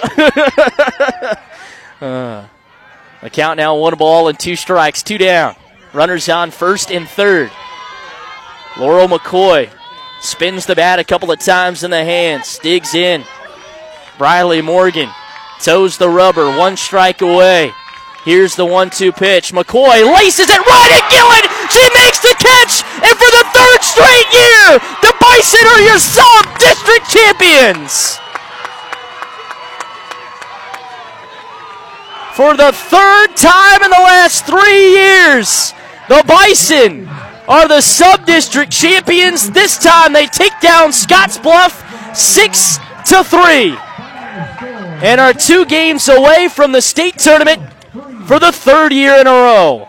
uh, the count now, one ball and two strikes, two down. Runners on first and third. Laurel McCoy spins the bat a couple of times in the hands, digs in. Briley Morgan toes the rubber, one strike away. Here's the one two pitch. McCoy laces it right at Gillen. She makes the catch, and for the third straight year, the Bison are your sub-district champions. For the third time in the last three years, the Bison are the sub-district champions. This time they take down Scottsbluff six to three and are two games away from the state tournament for the third year in a row.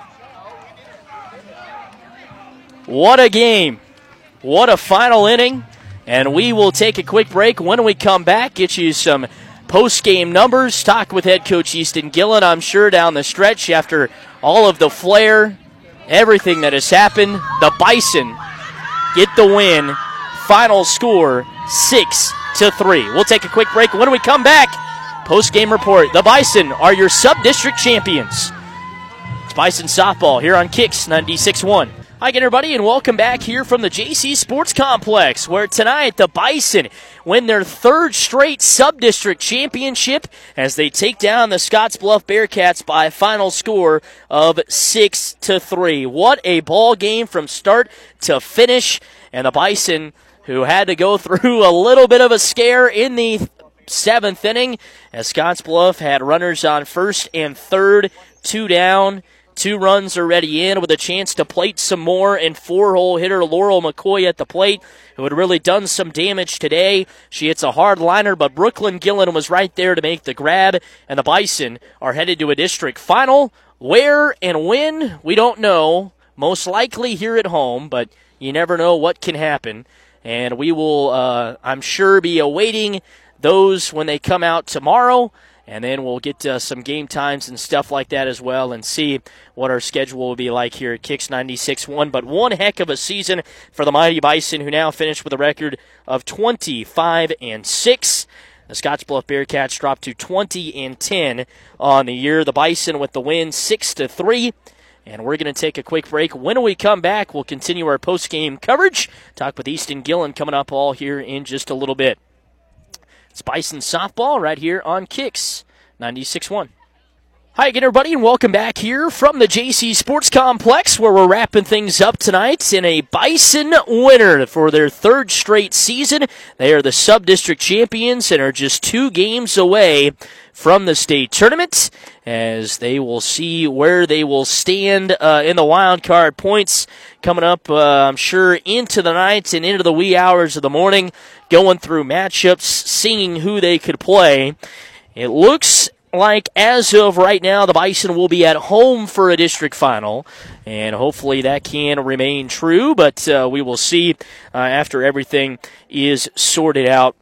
What a game. What a final inning. And we will take a quick break. When we come back, get you some post-game numbers, talk with head coach Easton Gillen, I'm sure, down the stretch after all of the flair, everything that has happened. The Bison get the win. Final score, six to three. We'll take a quick break. When we come back, post-game report. The Bison are your sub-district champions. It's Bison softball here on Kicks ninety-six point one. Hi again, everybody, and welcome back here from the J C Sports Complex, where tonight the Bison win their third straight sub-district championship as they take down the Scottsbluff Bearcats by a final score of six to three. What a ball game from start to finish, and the Bison, who had to go through a little bit of a scare in the seventh inning, as Scottsbluff had runners on first and third, two down. Two runs already in with a chance to plate some more, and four-hole hitter Laurel McCoy at the plate, who had really done some damage today. She hits a hard liner, but Brooklyn Gillen was right there to make the grab, and the Bison are headed to a district final. Where and when, we don't know. Most likely here at home, but you never know what can happen. And we will, uh, I'm sure, be awaiting those when they come out tomorrow. And then we'll get uh, some game times and stuff like that as well and see what our schedule will be like here at Kicks ninety-six point one. But one heck of a season for the Mighty Bison, who now finished with a record of twenty-five and six. The Scottsbluff Bearcats dropped to twenty and ten on the year. The Bison with the win, six to three. And we're going to take a quick break. When we come back, we'll continue our post-game coverage. Talk with Easton Gillen coming up all here in just a little bit. It's Bison softball right here on Kicks ninety-six point one. Hi again, everybody, and welcome back here from the J C Sports Complex, where we're wrapping things up tonight in a Bison winner for their third straight season. They are the sub-district champions and are just two games away from the state tournament, as they will see where they will stand uh, in the wild card points coming up, uh, I'm sure, into the night and into the wee hours of the morning, going through matchups, seeing who they could play. It looks like, as of right now, the Bison will be at home for a district final, and hopefully that can remain true, but uh, we will see uh, after everything is sorted out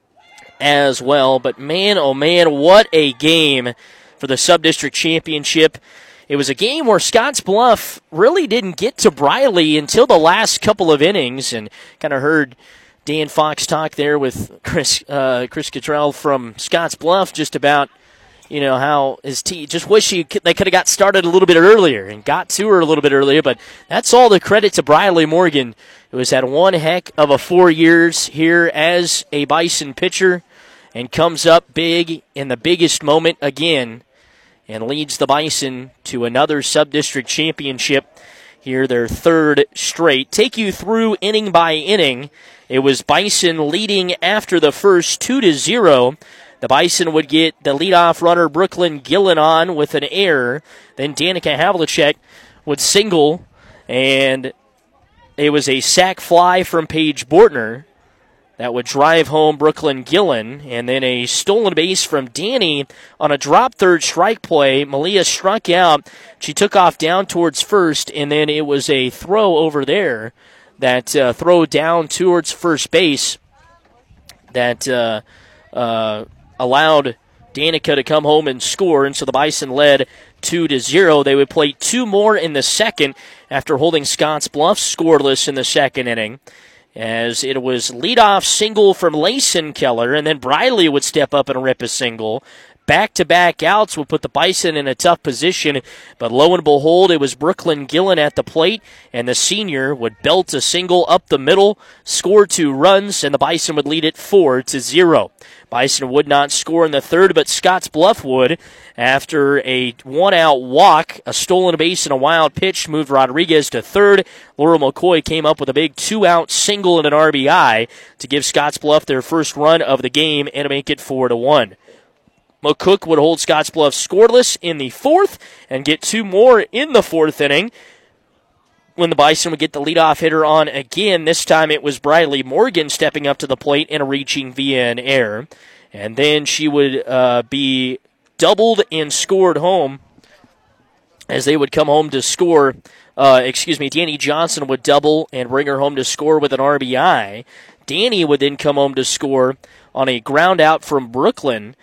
as well. But man, oh man, what a game for the sub-district championship. It was a game where Scottsbluff really didn't get to Briley until the last couple of innings, and kind of heard Dan Fox talk there with Chris uh, Chris Cottrell from Scottsbluff just about, you know, how his team just wish he could, they could have got started a little bit earlier and got to her a little bit earlier. But that's all the credit to Briley Morgan, who has had one heck of a four years here as a Bison pitcher and comes up big in the biggest moment again and leads the Bison to another sub-district championship here, their third straight. Take you through inning by inning. It was Bison leading after the first two to zero. The Bison would get the leadoff runner Brooklyn Gillen on with an error. Then Danica Havlicek would single, and it was a sac fly from Paige Bortner that would drive home Brooklyn Gillen, and then a stolen base from Danny on a drop third strike play. Malia struck out. She took off down towards first, and then it was a throw over there, that uh, throw down towards first base that uh, uh, allowed Danica to come home and score, and so the Bison led two to zero. They would play two more in the second after holding Scotts Bluff scoreless in the second inning, as it was leadoff single from Layson Keller, and then Briley would step up and rip a single. Back-to-back outs would put the Bison in a tough position, but lo and behold, it was Brooklyn Gillen at the plate, and the senior would belt a single up the middle, score two runs, and the Bison would lead it four to zero. Bison would not score in the third, but Scotts Bluff would. After a one-out walk, a stolen base, and a wild pitch moved Rodriguez to third. Laurel McCoy came up with a big two-out single and an R B I to give Scotts Bluff their first run of the game and to make it four to one. McCook would hold Scotts Bluff scoreless in the fourth and get two more in the fourth inning when the Bison would get the leadoff hitter on again. This time it was Briley Morgan stepping up to the plate and reaching via an error. And then she would uh, be doubled and scored home as they would come home to score. Uh, excuse me, Danny Johnson would double and bring her home to score with an R B I. Danny would then come home to score on a ground out from Brooklyn,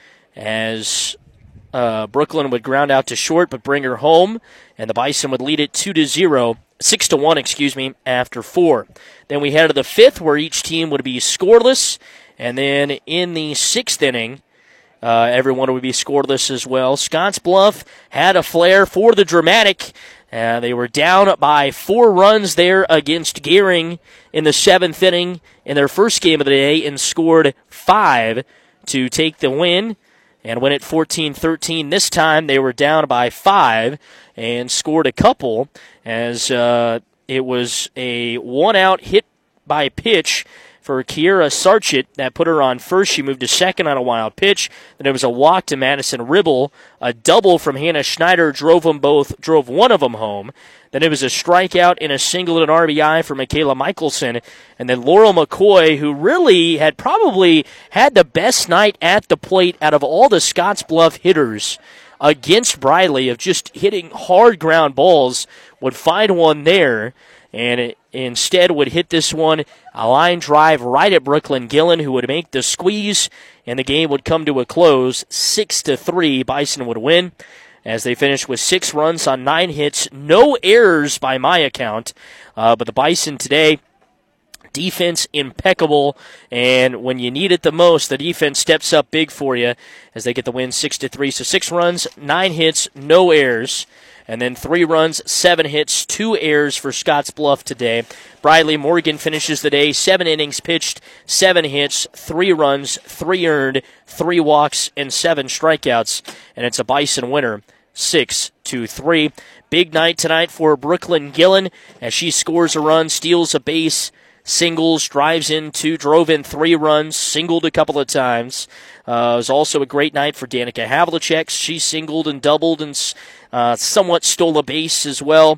as uh, Brooklyn would ground out to short but bring her home, and the Bison would lead it two to zero, six to one, excuse me, after four. Then we head to the fifth, where each team would be scoreless, and then in the sixth inning, uh, everyone would be scoreless as well. Scotts Bluff had a flair for the dramatic. Uh, they were down by four runs there against Gehring in the seventh inning in their first game of the day and scored five to take the win and win it fourteen thirteen. This time they were down by five and scored a couple, as uh, it was a one-out hit by pitch for Kiera Sarchit that put her on first. She moved to second on a wild pitch. Then there was a walk to Madison Ribble. A double from Hannah Schneider drove them both, drove one of them home. Then it was a strikeout and a single and an R B I for Michaela Michelson. And then Laurel McCoy, who really had probably had the best night at the plate out of all the Scotts Bluff hitters against Briley, of just hitting hard ground balls, would find one there, and it instead would hit this one, a line drive right at Brooklyn Gillen, who would make the squeeze, and the game would come to a close. Six to three, Bison would win, as they finished with six runs on nine hits, no errors by my account. Uh, but the Bison today, defense impeccable, and when you need it the most, the defense steps up big for you as they get the win six to three. So six runs, nine hits, no errors. And then three runs, seven hits, two errors for Scotts Bluff today. Briley Morgan finishes the day, seven innings pitched, seven hits, three runs, three earned, three walks, and seven strikeouts. And it's a Bison winner, six to three. Big night tonight for Brooklyn Gillen as she scores a run, steals a base, singles, drives in two, drove in three runs, singled a couple of times. Uh, it was also a great night for Danica Havlicek. She singled and doubled and uh, somewhat stole a base as well.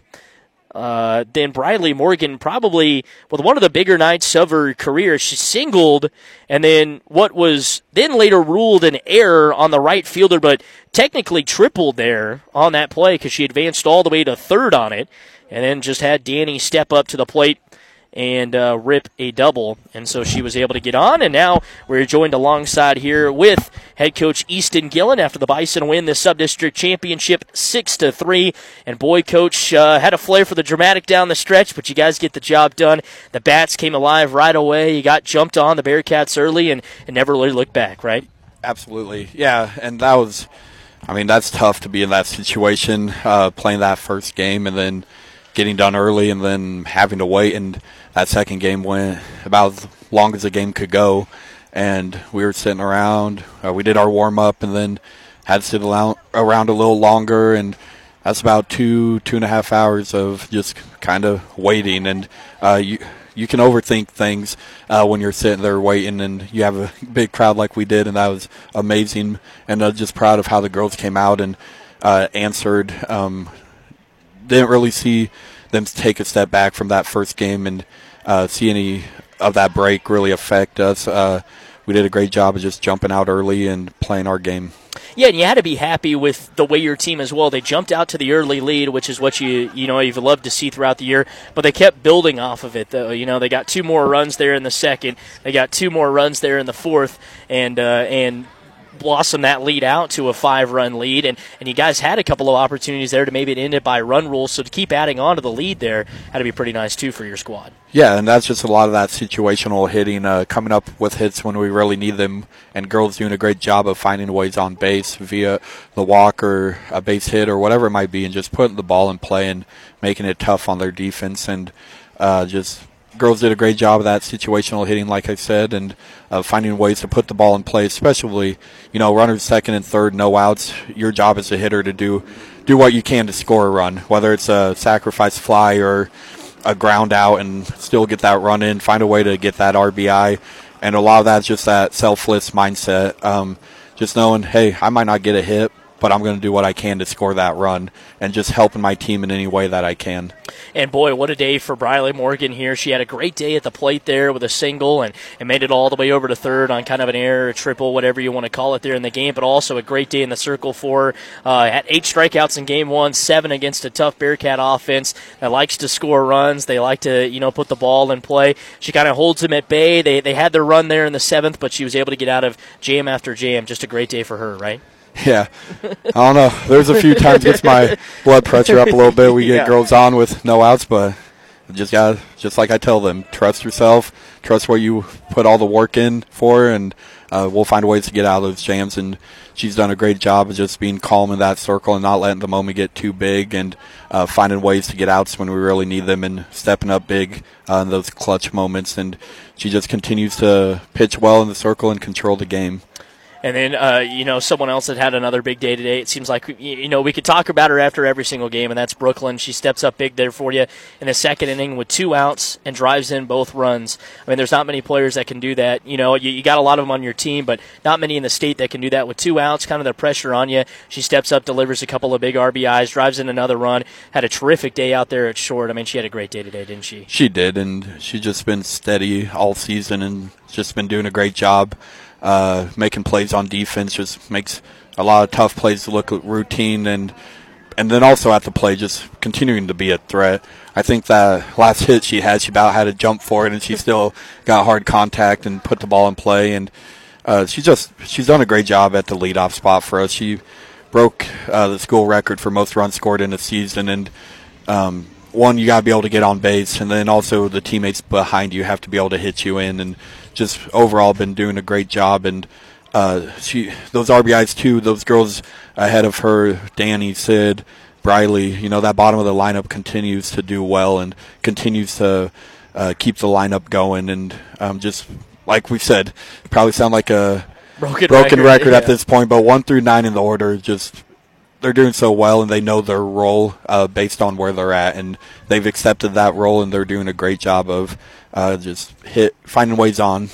Uh, then Briley Morgan, probably with one of the bigger nights of her career. She singled, and then what was then later ruled an error on the right fielder, but technically tripled there on that play because she advanced all the way to third on it, and then just had Danny step up to the plate and uh, rip a double, and so she was able to get on. And now we're joined alongside here with head coach Easton Gillen after the Bison win the sub-district championship six to three. And boy, coach, uh, had a flair for the dramatic down the stretch, but you guys get the job done. The bats came alive right away. You got jumped on the Bearcats early and, and never really looked back, right?
Absolutely, yeah, and that was, I mean, that's tough to be in that situation, uh, playing that first game and then getting done early and then having to wait, and that second game went about as long as the game could go, and we were sitting around. Uh, we did our warm-up and then had to sit around, around a little longer, and that's about two, two and a half hours of just kind of waiting, and uh, you you can overthink things uh, when you're sitting there waiting, and you have a big crowd like we did, and that was amazing, and I'm just proud of how the girls came out and uh, answered. Um, didn't really see them take a step back from that first game and uh, see any of that break really affect us. Uh, we did a great job of just jumping out early and playing our game.
Yeah, and you had to be happy with the way your team as well. They jumped out to the early lead, which is what you you know you've loved to see throughout the year. But they kept building off of it, though. You know, they got two more runs there in the second. They got two more runs there in the fourth, and uh, and blossom that lead out to a five-run lead, and, and you guys had a couple of opportunities there to maybe end it by run rule, so to keep adding on to the lead there had to be pretty nice, too, for your squad.
Yeah, and that's just a lot of that situational hitting, uh, coming up with hits when we really need them, and girls doing a great job of finding ways on base via the walk or a base hit or whatever it might be, and just putting the ball in play and making it tough on their defense, and uh, just girls did a great job of that situational hitting, like I said, and uh, finding ways to put the ball in play, especially, you know, runners second and third, no outs. Your job as a hitter to do do what you can to score a run, whether it's a sacrifice fly or a ground out, and still get that run in, find a way to get that R B I. And a lot of that's just that selfless mindset, um, just knowing, hey, I might not get a hit, but I'm going to do what I can to score that run, and just helping my team in any way that I can.
And, boy, what a day for Briley Morgan here. She had a great day at the plate there with a single and, and made it all the way over to third on kind of an error, a triple, whatever you want to call it there in the game, but also a great day in the circle for her. Uh, had eight strikeouts in game one, seven against a tough Bearcat offense that likes to score runs. They like to, you know, put the ball in play. She kind of holds them at bay. They, they had their run there in the seventh, but she was able to get out of jam after jam. Just a great day for her, right?
Yeah. I don't know. There's a few times gets my blood pressure up a little bit. We get yeah. girls on with no outs, but just got just like I tell them, trust yourself, trust what you put all the work in for, and uh, we'll find ways to get out of those jams. And she's done a great job of just being calm in that circle and not letting the moment get too big, and uh, finding ways to get outs when we really need them, and stepping up big uh, in those clutch moments. And she just continues to pitch well in the circle and control the game.
And then, uh, you know, someone else that had another big day today. It seems like, you know, we could talk about her after every single game, and that's Brooklyn. She steps up big there for you in the second inning with two outs and drives in both runs. I mean, there's not many players that can do that. You know, you, you got a lot of them on your team, but not many in the state that can do that with two outs, kind of the pressure on you. She steps up, delivers a couple of big R B Is, drives in another run, had a terrific day out there at short. I mean, she had a great day today, didn't she?
She did, and she's just been steady all season and just been doing a great job. Uh, making plays on defense, just makes a lot of tough plays look routine, and and then also at the plate, just continuing to be a threat. I think that last hit she had, she about had to jump for it, and she still got hard contact and put the ball in play. And uh, she just she's done a great job at the leadoff spot for us. She broke uh, the school record for most runs scored in a season, and um, one, you got to be able to get on base, and then also the teammates behind you have to be able to hit you in, and just overall been doing a great job. And uh, she those R B Is too, those girls ahead of her, Danny, Sid, Briley, you know, that bottom of the lineup continues to do well and continues to uh, keep the lineup going. And um, just like we said, probably sound like a
broken,
broken
record,
record
yeah.
at this point, but one through nine in the order, just they're doing so well, and they know their role uh, based on where they're at, and they've accepted that role, and they're doing a great job of uh, just hit finding ways on.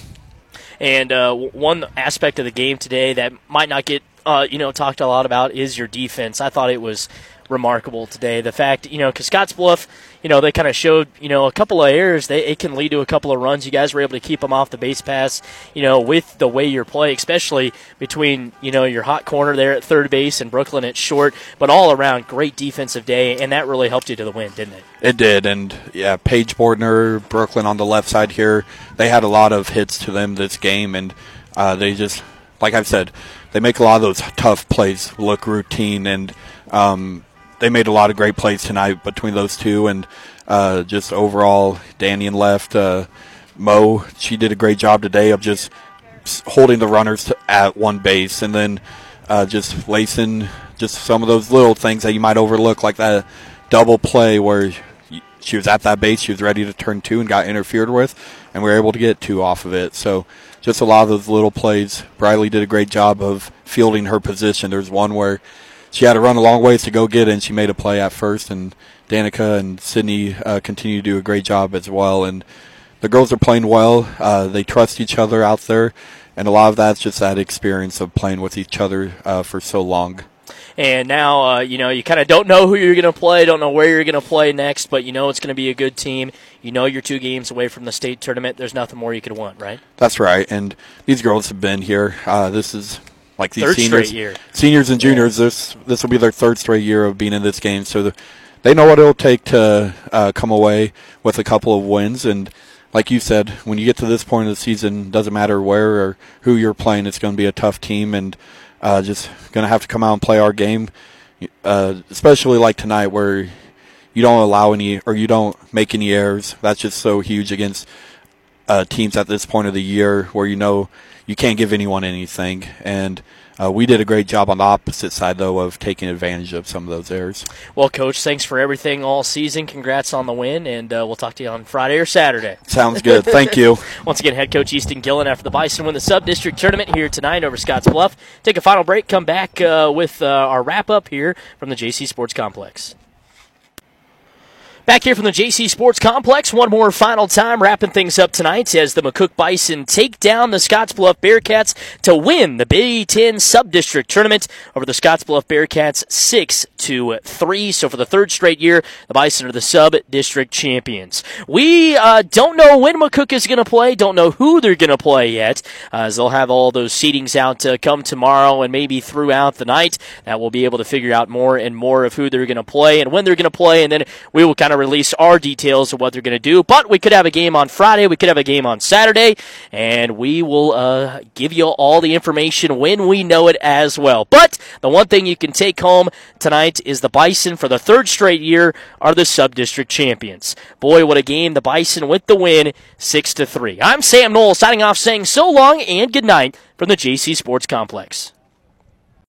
And uh, one aspect of the game today that might not get uh, you know talked a lot about is your defense. I thought it was remarkable today. The fact, you know, because Scottsbluff, you know, they kind of showed, you know, a couple of errors. They, it can lead to a couple of runs. You guys were able to keep them off the base pass, you know, with the way you play, especially between, you know, your hot corner there at third base and Brooklyn at short. But all around, great defensive day, and that really helped you to the win, didn't it?
It did, and, yeah, Paige Bordner, Brooklyn on the left side here, they had a lot of hits to them this game, and uh, they just, like I've said, they make a lot of those tough plays look routine, and um, they made a lot of great plays tonight between those two, and uh, just overall, Danny and left, uh, Mo, she did a great job today of just holding the runners to, at one base, and then uh, just lacing just some of those little things that you might overlook, like that double play where she was at that base, she was ready to turn two and got interfered with, and we were able to get two off of it. So just a lot of those little plays. Briley did a great job of fielding her position. There's one where she had to run a long ways to go get it, and she made a play at first, and Danica and Sydney uh, continue to do a great job as well. And the girls are playing well. Uh, they trust each other out there, and a lot of that's just that experience of playing with each other uh, for so long.
And now, uh, you know, you kind of don't know who you're going to play, don't know where you're going to play next, but you know it's going to be a good team. You know you're two games away from the state tournament. There's nothing more you could want, right?
That's right. And these girls have been here. Uh, this is like these
third
seniors,
straight year.
seniors and juniors. Yeah. This this will be their third straight year of being in this game. So the, they know what it'll take to uh, come away with a couple of wins. And like you said, when you get to this point of the season, doesn't matter where or who you're playing, it's going to be a tough team, and uh, just going to have to come out and play our game, uh, especially like tonight where you don't allow any or you don't make any errors. That's just so huge against uh, teams at this point of the year where you know you can't give anyone anything. And Uh, we did a great job on the opposite side, though, of taking advantage of some of those errors.
Well, Coach, thanks for everything all season. Congrats on the win, and uh, we'll talk to you on Friday or Saturday.
Sounds good. Thank you.
Once again, head coach Easton Gillen after the Bison win the sub-district tournament here tonight over Scotts Bluff. Take a final break, come back uh, with uh, our wrap-up here from the J C Sports Complex. Back here from the J C Sports Complex, one more final time, wrapping things up tonight as the McCook Bison take down the Scottsbluff Bearcats to win the Big Ten Sub-District Tournament over the Scottsbluff Bearcats six to three. So for the third straight year, the Bison are the Sub-District champions. We uh, don't know when McCook is going to play, don't know who they're going to play yet, uh, as they'll have all those seedings out to come tomorrow and maybe throughout the night. That we'll be able to figure out more and more of who they're going to play and when they're going to play, and then we will kind of release our details of what they're going to do. But we could have a game on Friday, we could have a game on Saturday, and we will uh, give you all the information when we know it as well. But the one thing you can take home tonight is the Bison, for the third straight year, are the sub-district champions. Boy, what a game. The Bison with the win, six to three. I'm Sam Knoll signing off saying so long and good night from the J C Sports Complex.